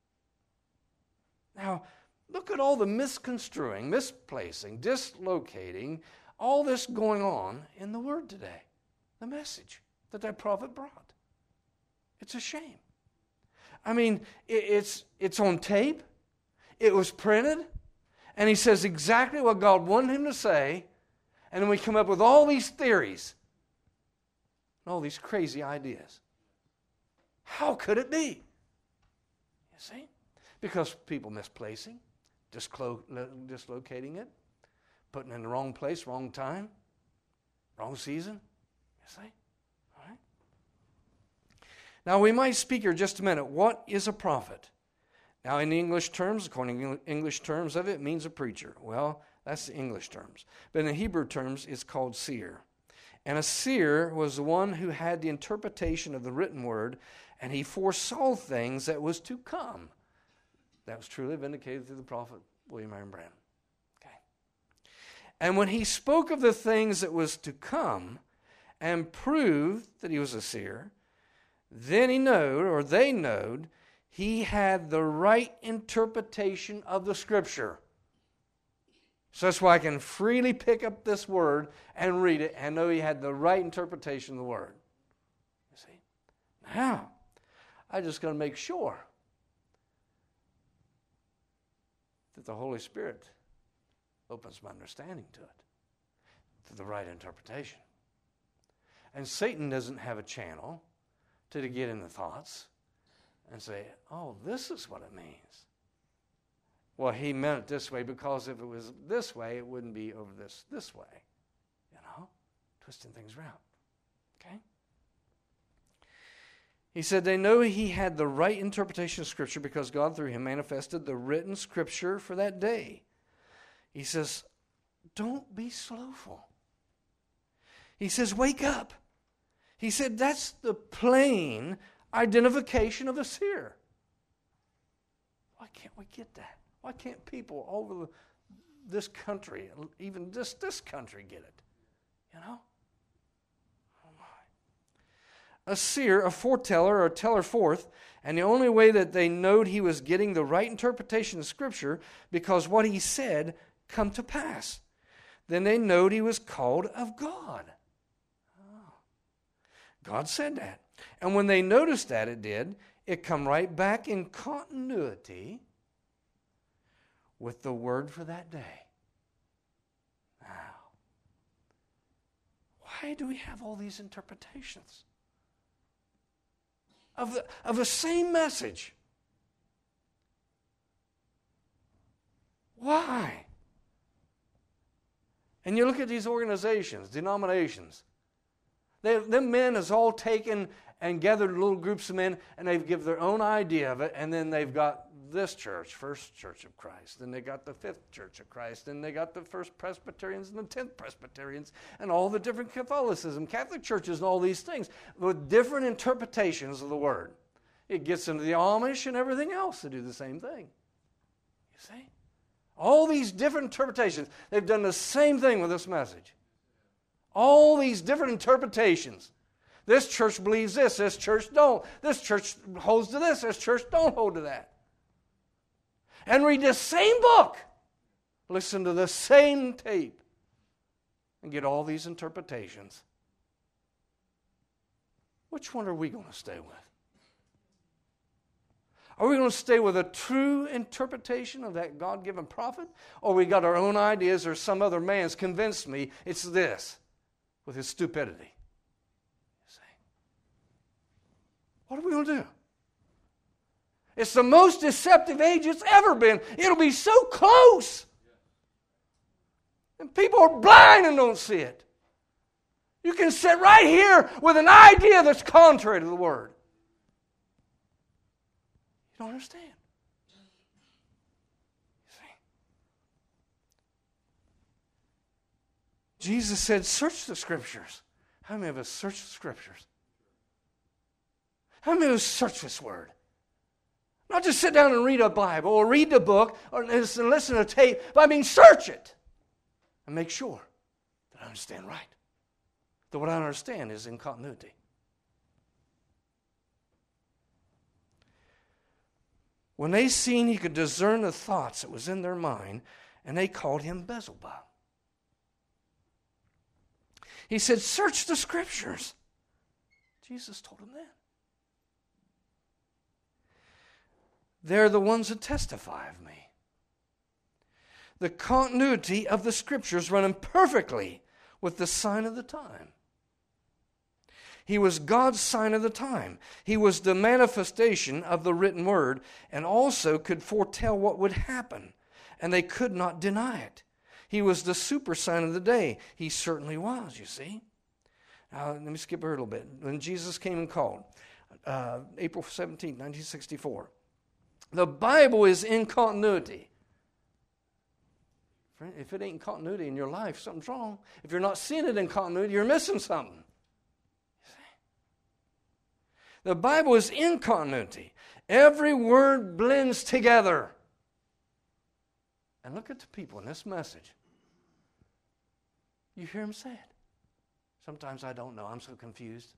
Now, look at all the misconstruing, misplacing, dislocating, all this going on in the Word today. The message that that prophet brought. It's a shame. I mean, it's, it's on tape. It was printed. And he says exactly what God wanted him to say. And then we come up with all these theories. And all these crazy ideas. How could it be? You see? Because people misplacing, disclo- dislocating it, putting it in the wrong place, wrong time, wrong season. You see? All right? Now, we might speak here just a minute. What is a prophet? Now, in English terms, according to English terms of it, it means a preacher. Well, that's the English terms. But in the Hebrew terms, it's called seer. And a seer was the one who had the interpretation of the written word, and he foresaw things that was to come. That was truly vindicated through the prophet William Aaron Branham. Okay. And when he spoke of the things that was to come and proved that he was a seer, then he knowed, or they knowed, he had the right interpretation of the Scripture. So that's why I can freely pick up this word and read it and know he had the right interpretation of the word. You see? Now, I just got to make sure that the Holy Spirit opens my understanding to it, to the right interpretation. And Satan doesn't have a channel to get in the thoughts and say, oh, this is what it means. Well, he meant it this way because if it was this way, it wouldn't be over this this way. You know, twisting things around. Okay? He said they know he had the right interpretation of Scripture because God through him manifested the written Scripture for that day. He says, don't be slothful. He says, wake up. He said, that's the plain identification of a seer. Why can't we get that? Why can't people all over the, this country, even this, this country, get it? You know? Oh my. A seer, a foreteller, or a teller forth, and the only way that they knowed he was getting the right interpretation of Scripture, because what he said come to pass. Then they knowed he was called of God. Oh. God said that. And when they noticed that it did, it come right back in continuity with the word for that day. Now, why do we have all these interpretations of the, of the same message? Why? And you look at these organizations, denominations. They, them men has all taken and gathered little groups of men, and they've given their own idea of it, and then they've got this church, First Church of Christ, then they got the Fifth Church of Christ, then they got the First Presbyterians and the Tenth Presbyterians, and all the different Catholicism, Catholic churches, and all these things, with different interpretations of the Word. It gets into the Amish and everything else to do the same thing. You see? All these different interpretations, they've done the same thing with this message. All these different interpretations. This church believes this, this church don't. This church holds to this, this church don't hold to that. And read the same book, listen to the same tape, and get all these interpretations. Which one are we going to stay with? Are we going to stay with a true interpretation of that God-given prophet? Or we got our own ideas, or some other man's convinced me it's this with his stupidity? You see? What are we going to do? It's the most deceptive age it's ever been. It'll be so close. And people are blind and don't see it. You can sit right here with an idea that's contrary to the Word. You don't understand. You see? Jesus said, search the Scriptures. How many of us search the Scriptures? How many of us search this Word? Not just sit down and read a Bible or read the book or listen to a tape, but I mean search it and make sure that I understand right. That what I understand is in continuity. When they seen he could discern the thoughts that was in their mind, and they called him Beelzebub. He said, search the Scriptures. Jesus told him that. They're the ones that testify of me. The continuity of the Scriptures running perfectly with the sign of the time. He was God's sign of the time. He was the manifestation of the written word, and also could foretell what would happen, and they could not deny it. He was the super sign of the day. He certainly was, you see. Now, let me skip a little bit. When Jesus came and called, uh, April seventeenth, nineteen sixty-four, the Bible is in continuity. If it ain't continuity in your life, something's wrong. If you're not seeing it in continuity, you're missing something. You see? The Bible is in continuity. Every word blends together. And look at the people in this message. You hear them say it. Sometimes I don't know. I'm so confused.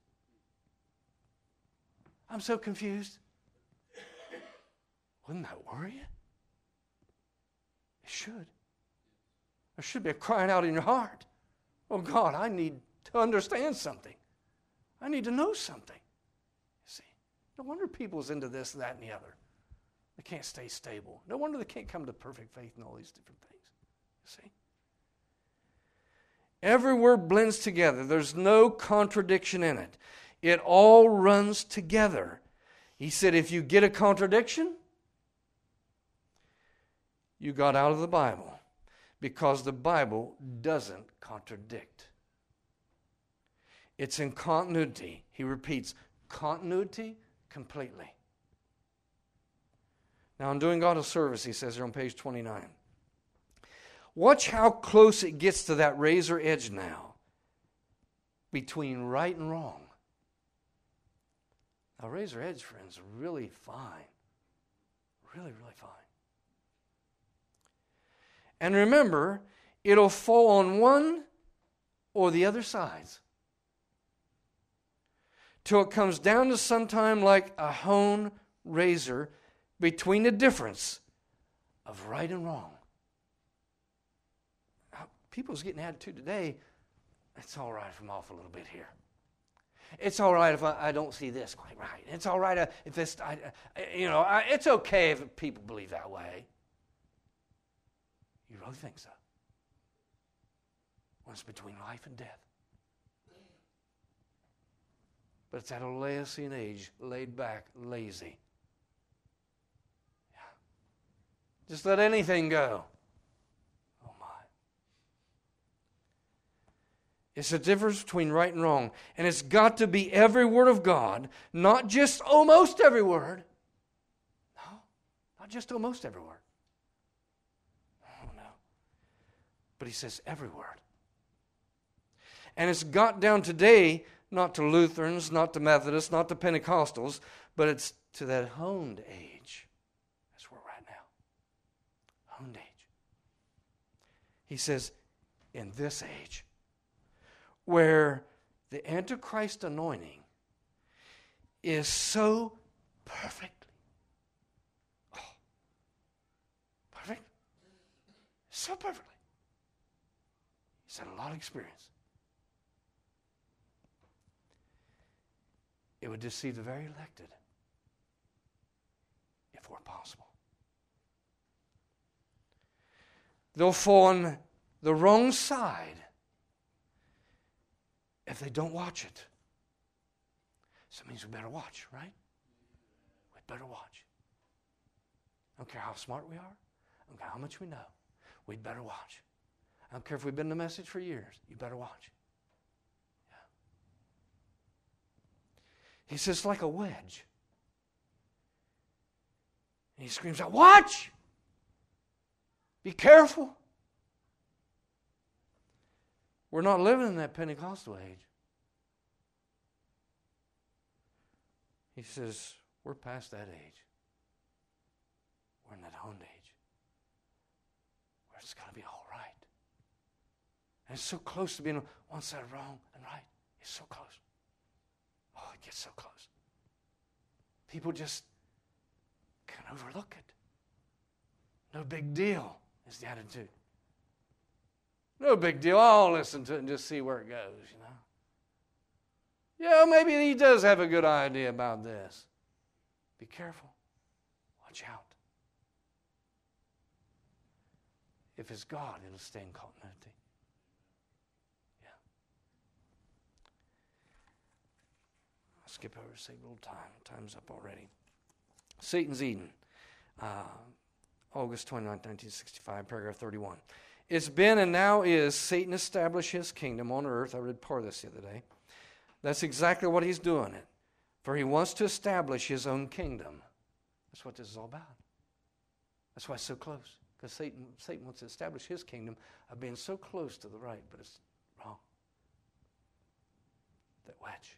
I'm so confused. Wouldn't that worry you? It should. There should be a crying out in your heart. Oh God, I need to understand something. I need to know something. You see? No wonder people's into this, that, and the other. They can't stay stable. No wonder they can't come to perfect faith and all these different things. You see? Every word blends together. There's no contradiction in it. It all runs together. He said, if you get a contradiction, you got out of the Bible, because the Bible doesn't contradict. It's in continuity. He repeats, continuity completely. Now, in doing God a service, he says here on page twenty-nine, watch how close it gets to that razor edge now between right and wrong. Now, razor edge, friends, are really fine. Really, really fine. And remember, it'll fall on one or the other sides, till it comes down to sometime like a honed razor between the difference of right and wrong. Now, people's getting attitude today, it's all right if I'm off a little bit here. It's all right if I, I don't see this quite right. It's all right if this, I, you know, I, it's okay if people believe that way. You really think so? When it's between life and death. But it's that old Laodicean age, laid back, lazy. Yeah. Just let anything go. Oh my. It's the difference between right and wrong. And it's got to be every word of God, not just almost every word. No, not just almost every word. Oh no. But he says every word. And it's got down today, not to Lutherans, not to Methodists, not to Pentecostals, but it's to that honed age. That's where we're at now. Honed age. He says, in this age, where the Antichrist anointing is so perfectly, oh, perfect, so perfectly. He's had a lot of experience. It would deceive the very elected, if it were possible. They'll fall on the wrong side if they don't watch it. So it means we better watch, right? We better watch. I don't care how smart we are. I don't care how much we know. We'd better watch. I don't care if we've been in the message for years. You better watch. He says, like a wedge. And he screams out, watch! Be careful. We're not living in that Pentecostal age. He says, we're past that age. We're in that honed age. Where it's going to be all right. And it's so close to being on one side wrong and right. It's so close. Oh, it gets so close. People just can overlook it. No big deal is the attitude. No big deal. I'll listen to it and just see where it goes, you know. Yeah, maybe he does have a good idea about this. Be careful. Watch out. If it's God, it'll stay in continuity. Skip over, save a little time. Time's up already. Satan's Eden, uh, August twenty-ninth, nineteen sixty-five, paragraph thirty-one. It's been and now is Satan establish his kingdom on earth. I read part of this the other day. That's exactly what he's doing it. For he wants to establish his own kingdom. That's what this is all about. That's why it's so close. Because Satan, Satan wants to establish his kingdom of being so close to the right, but it's wrong. That wedge.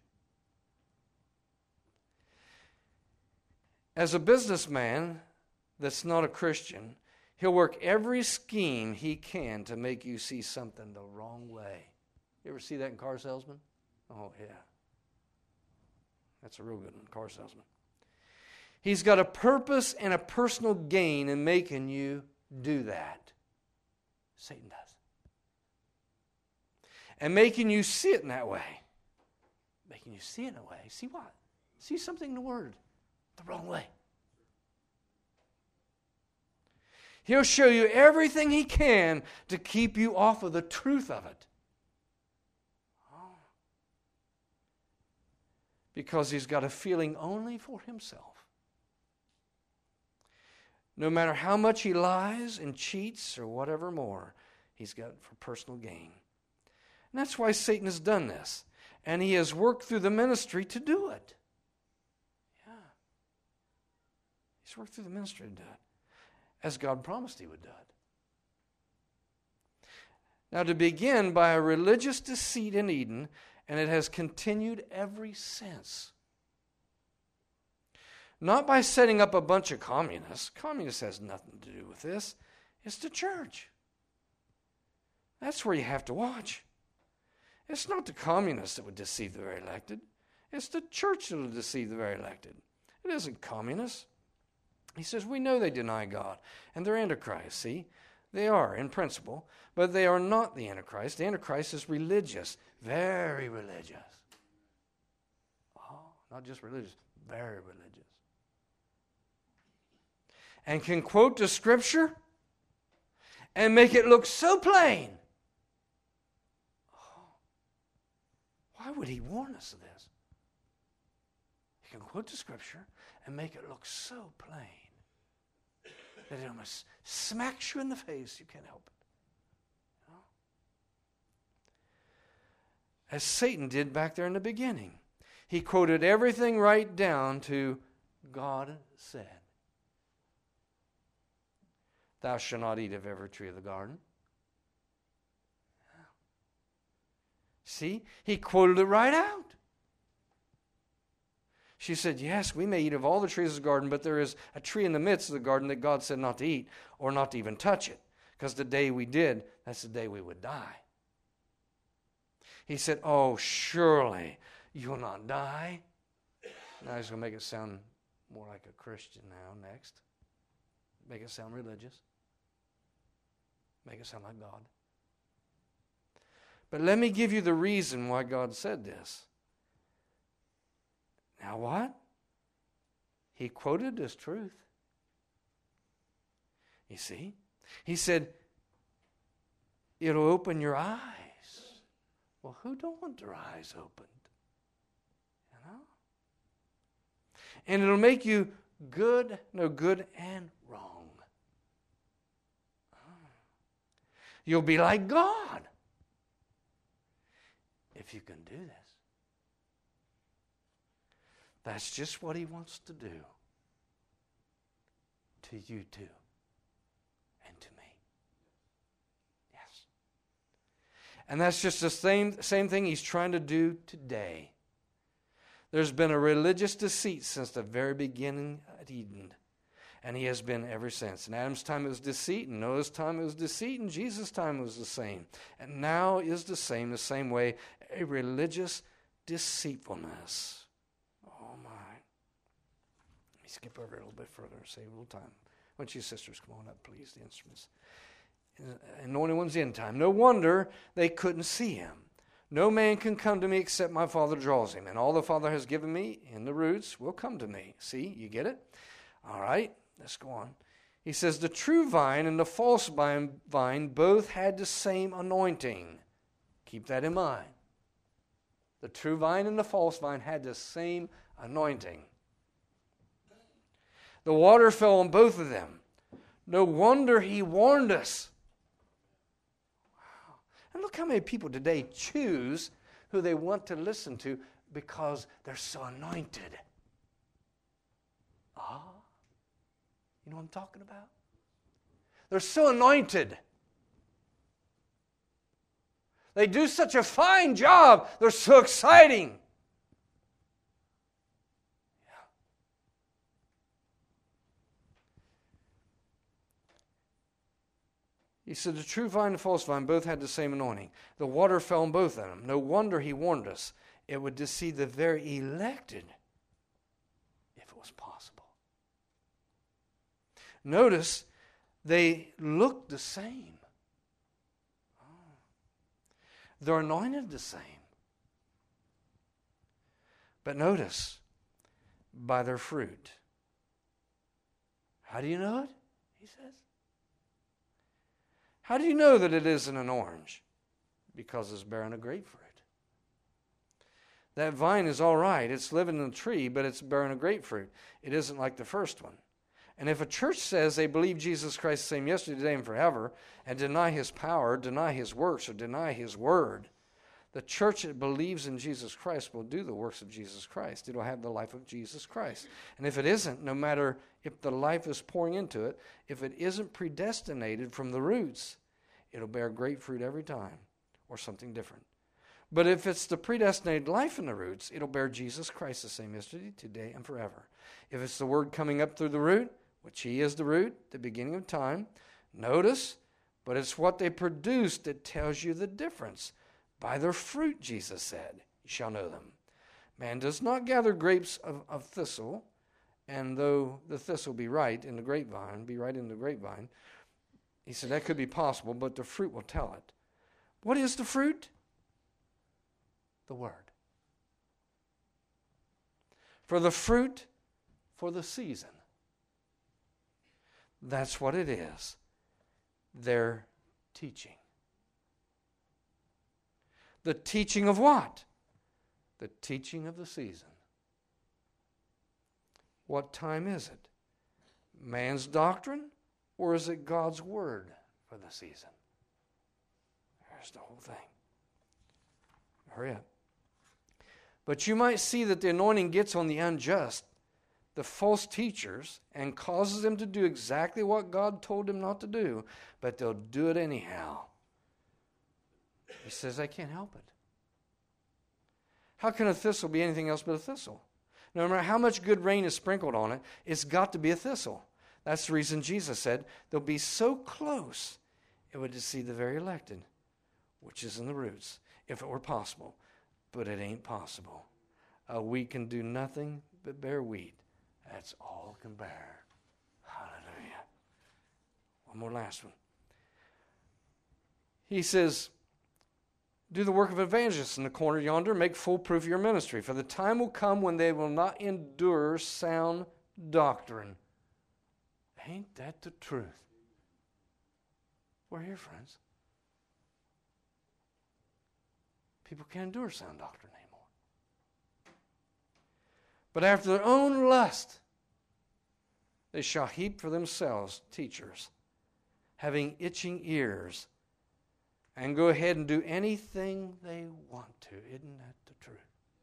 As a businessman that's not a Christian, he'll work every scheme he can to make you see something the wrong way. You ever see that in car salesman? Oh, yeah. That's a real good one, car salesman. He's got a purpose and a personal gain in making you do that. Satan does. And making you see it in that way. Making you see it in a way. See what? See something in the Word. the wrong way. He'll show you everything he can to keep you off of the truth of it. Because he's got a feeling only for himself. No matter how much he lies and cheats or whatever more, he's got it for personal gain. And that's why Satan has done this. And he has worked through the ministry to do it. Yeah. He's worked through the ministry to do it. As God promised he would do it. Now, to begin by a religious deceit in Eden, and it has continued ever since. Not by setting up a bunch of communists. Communists has nothing to do with this. It's the church. That's where you have to watch. It's not the communists that would deceive the very elected. It's the church that will deceive the very elected. It isn't communists. He says, we know they deny God, and they're Antichrist, see? They are, in principle, but they are not the Antichrist. The Antichrist is religious, very religious. Oh, not just religious, very religious. And can quote the Scripture and make it look so plain. Oh, why would he warn us of this? He can quote the Scripture and make it look so plain that it almost smacks you in the face. You can't help it. You know? As Satan did back there in the beginning. He quoted everything right down to God said. Thou shalt not eat of every tree of the garden. Yeah. See? He quoted it right out. She said, yes, we may eat of all the trees of the garden, but there is a tree in the midst of the garden that God said not to eat or not to even touch it. Because the day we did, that's the day we would die. He said, oh, surely you will not die. Now he's going to make it sound more like a Christian now next. Make it sound religious. Make it sound like God. But let me give you the reason why God said this. Now what? He quoted this truth. You see? He said, it'll open your eyes. Well, who don't want their eyes opened? You know? And it'll make you good, no good and wrong. You'll be like God if you can do this. That's just what he wants to do to you too and to me. Yes. And that's just the same, same thing he's trying to do today. There's been a religious deceit since the very beginning at Eden. And he has been ever since. In Adam's time it was deceit, in Noah's time it was deceit, in Jesus' time it was the same. And now is the same, the same way, a religious deceitfulness. Oh my. Let me skip over a little bit further and save a little time. Why don't you sisters come on up, please, the instruments. Anointed one's end time. No wonder they couldn't see him. No man can come to me except my Father draws him. And all the Father has given me in the roots will come to me. See, you get it? All right. Let's go on. He says, the true vine and the false vine both had the same anointing. Keep that in mind. The true vine and the false vine had the same anointing. The water fell on both of them. No wonder he warned us. Wow. And look how many people today choose who they want to listen to because they're so anointed. Ah. You know what I'm talking about? They're so anointed. They do such a fine job. They're so exciting. Yeah. He said the true vine and the false vine both had the same anointing. The water fell on both of them. No wonder he warned us. It would deceive the very elected if it was possible. Notice, they look the same. Oh. They're anointed the same. But notice, by their fruit. How do you know it? He says. How do you know that it isn't an orange? Because it's bearing a grapefruit. That vine is all right. It's living in the tree, but it's bearing a grapefruit. It isn't like the first one. And if a church says they believe Jesus Christ the same yesterday, today, and forever, and deny His power, deny His works, or deny His word, the church that believes in Jesus Christ will do the works of Jesus Christ. It will have the life of Jesus Christ. And if it isn't, no matter if the life is pouring into it, if it isn't predestinated from the roots, it'll bear grapefruit every time, or something different. But if it's the predestinated life in the roots, it'll bear Jesus Christ the same yesterday, today, and forever. If it's the word coming up through the root, which He is the root, the beginning of time, notice, but it's what they produce that tells you the difference. By their fruit, Jesus said, you shall know them. Man does not gather grapes of, of thistle, and though the thistle be right in the grapevine, be right in the grapevine, he said that could be possible, but the fruit will tell it. What is the fruit? The Word. For the fruit, for the season. That's what it is. Their teaching. The teaching of what? The teaching of the season. What time is it? Man's doctrine, or is it God's word for the season? There's the whole thing. Hurry up. But you might see that the anointing gets on the unjust, the false teachers, and causes them to do exactly what God told them not to do, but they'll do it anyhow. He says, I can't help it. How can a thistle be anything else but a thistle? No matter how much good rain is sprinkled on it, it's got to be a thistle. That's the reason Jesus said they'll be so close it would deceive the very elected, which is in the roots, if it were possible. But it ain't possible. A wheat can do nothing but bear wheat. That's all it can bear. Hallelujah. One more last one. He says, do the work of evangelists in the corner yonder, make full proof of your ministry. For the time will come when they will not endure sound doctrine. Ain't that the truth? We're here, friends. People can't endure sound doctrine anymore. But after their own lust, they shall heap for themselves teachers, having itching ears, and go ahead and do anything they want to. Isn't that the truth?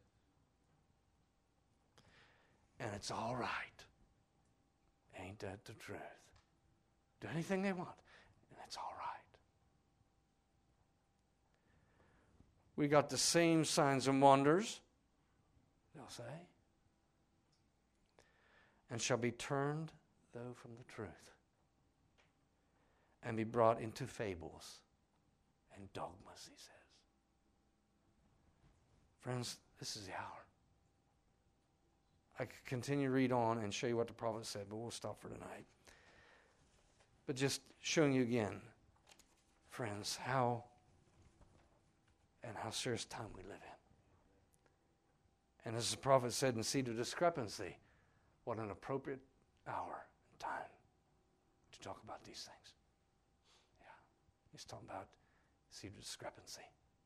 And it's all right. Ain't that the truth? Do anything they want, and it's all right. We got the same signs and wonders, they'll say, and shall be turned, though, from the truth, and be brought into fables and dogmas, he says. Friends, this is the hour. I could continue to read on and show you what the prophet said, but we'll stop for tonight. But just showing you again, friends, how and how serious time we live in. And as the prophet said in Seed of Discrepancy, what an appropriate hour and time to talk about these things. Yeah, he's talking about Seed of Discrepancy.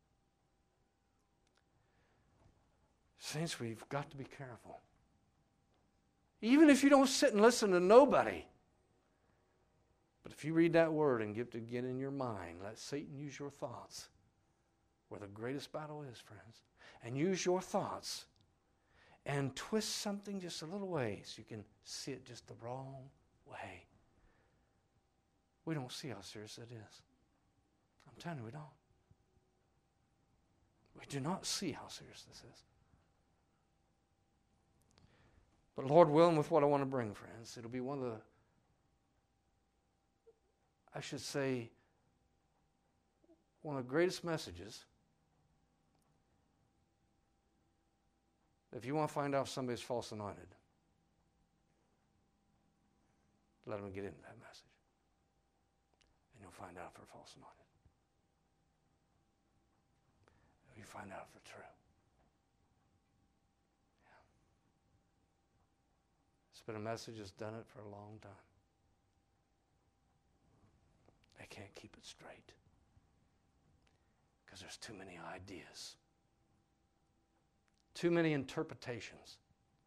Saints, we've got to be careful. Even if you don't sit and listen to nobody, but if you read that word and get to get in your mind, let Satan use your thoughts, where the greatest battle is, friends, and use your thoughts and twist something just a little way so you can see it just the wrong way. We don't see how serious it is. I'm telling you, we don't. We do not see how serious this is. But Lord willing, with what I want to bring, friends, it'll be one of the, I should say, one of the greatest messages. If you want to find out if somebody's false anointed, let them get into that message. And you'll find out if they're false anointed. You find out if they're true. Yeah. It's been a message that's done it for a long time. keep it straight. Because there's too many ideas. Too many interpretations.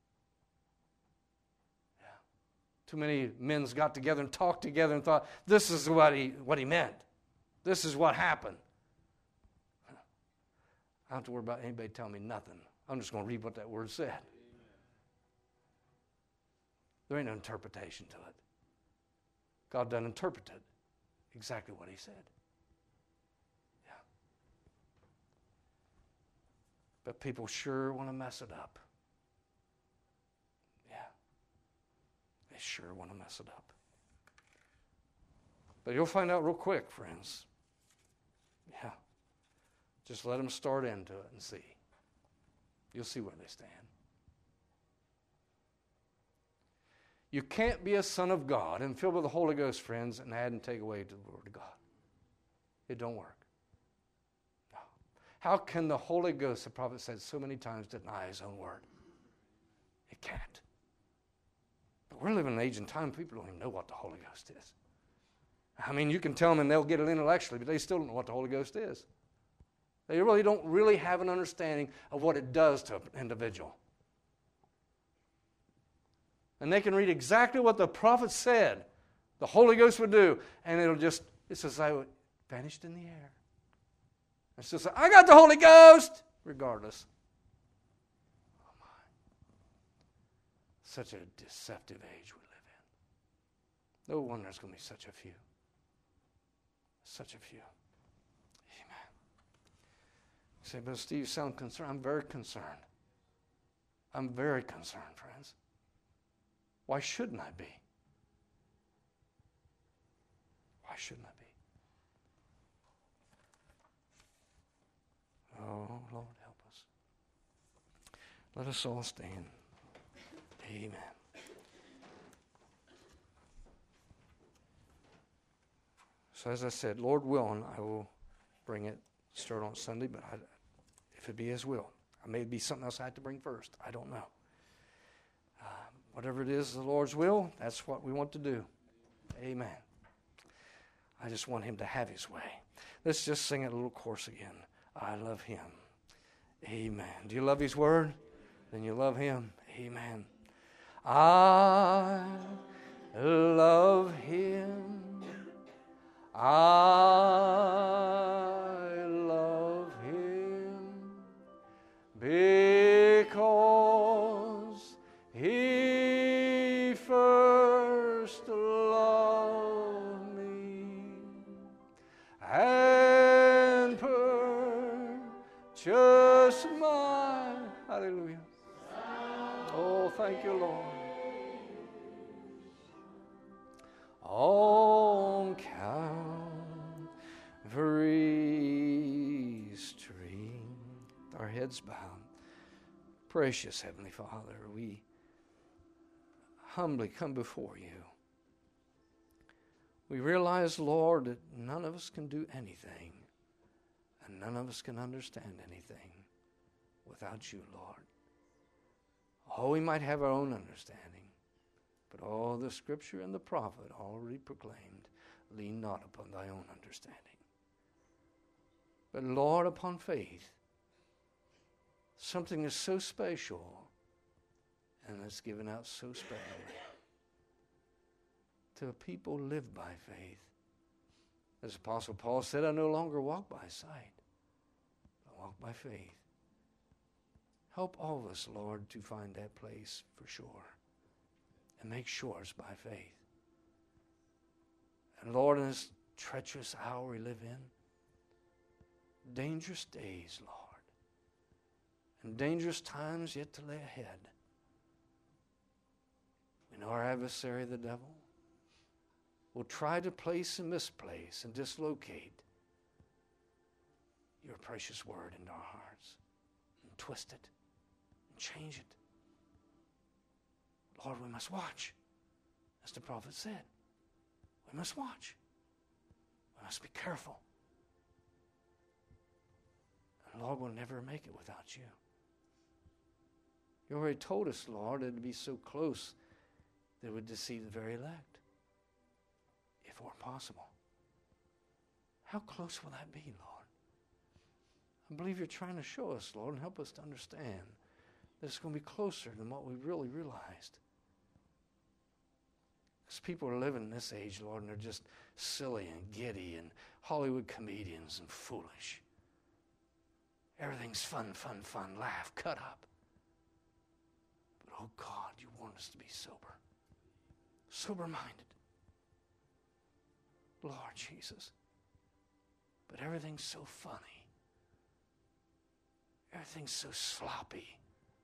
Yeah. Too many men's got together and talked together and thought, this is what he, what he meant. This is what happened. I don't have to worry about anybody telling me nothing. I'm just going to read what that word said. There ain't no interpretation to it. God done interpreted exactly what he said. Yeah. But people sure want to mess it up. Yeah. They sure want to mess it up. But you'll find out real quick, friends. Yeah. Just let them start into it and see. You'll see where they stand. You can't be a son of God and filled with the Holy Ghost, friends, and add and take away to the Word of God. It don't work. No. How can the Holy Ghost, the prophet said so many times, deny his own word? It can't. But we're living in an age and time people don't even know what the Holy Ghost is. I mean, you can tell them and they'll get it intellectually, but they still don't know what the Holy Ghost is. They really don't really have an understanding of what it does to an individual. And they can read exactly what the prophet said the Holy Ghost would do, and it'll just, it's as I would vanished in the air. It's just like, I got the Holy Ghost, regardless. Oh my. Such a deceptive age we live in. No wonder there's going to be such a few. Such a few. Amen. You say, but Steve, you sound concerned. I'm very concerned. I'm very concerned, friends. Why shouldn't I be? Why shouldn't I be? Oh, Lord, help us. Let us all stand. Amen. So as I said, Lord willing, I will bring it, start on Sunday, but I, if it be His will. It may be something else I have to bring first. I don't know. Uh, whatever it is the Lord's will, that's what we want to do. Amen. I just want Him to have His way. Let's just sing a little chorus again. I love Him. Amen. Do you love His word? Then you love Him. Amen. I love Him. I love Him because He first loved me and purchased my, hallelujah. Oh, thank you, Lord. On Calvary's tree, our heads bowed. Precious Heavenly Father, we humbly come before you. We realize, Lord, that none of us can do anything, and none of us can understand anything without you, Lord. Oh, we might have our own understanding, but all the Scripture and the prophet already proclaimed, lean not upon thy own understanding, but, Lord, upon faith. Something is so special, and it's given out so specially to a people who live by faith. As Apostle Paul said, I no longer walk by sight, I walk by faith. Help all of us, Lord, to find that place for sure. And make sure it's by faith. And Lord, in this treacherous hour we live in, dangerous days, Lord, and dangerous times yet to lay ahead. We know our adversary, the devil, will try to place and misplace and dislocate your precious word into our hearts and twist it and change it. Lord, we must watch, as the prophet said. We must watch. We must be careful. And Lord, we'll never make it without you. You already told us, Lord, that it'd be so close that it would deceive the very elect, if it were possible. How close will that be, Lord? I believe you're trying to show us, Lord, and help us to understand that it's going to be closer than what we really realized. Because people are living in this age, Lord, and they're just silly and giddy and Hollywood comedians and foolish. Everything's fun, fun, fun, laugh, cut up. But, oh God, you want us to be sober. Sober-minded. Lord Jesus. But everything's so funny. Everything's so sloppy.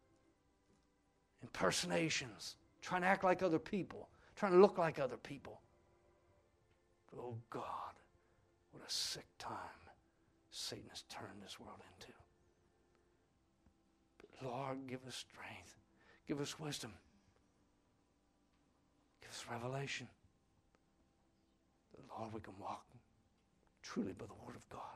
Impersonations. Trying to act like other people. Trying to look like other people. But, oh God, what a sick time Satan has turned this world into. But Lord, give us strength. Give us wisdom. Give us revelation. That, Lord, we can walk truly by the Word of God.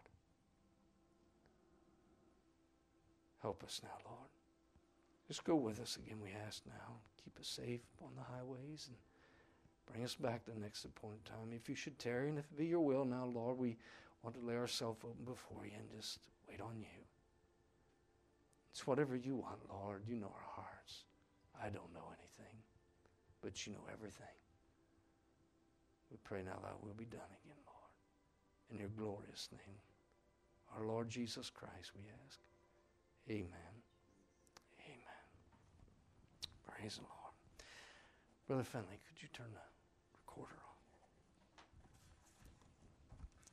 Help us now, Lord. Just go with us again, we ask now. Keep us safe on the highways and bring us back to the next appointed time. If you should tarry, and if it be your will now, Lord, we want to lay ourselves open before you and just wait on you. It's whatever you want, Lord. You know our hearts. I don't know anything, but you know everything. We pray now thy will be done again, Lord. In your glorious name, our Lord Jesus Christ, we ask. Amen. Amen. Praise the Lord. Brother Finley, could you turn the recorder on?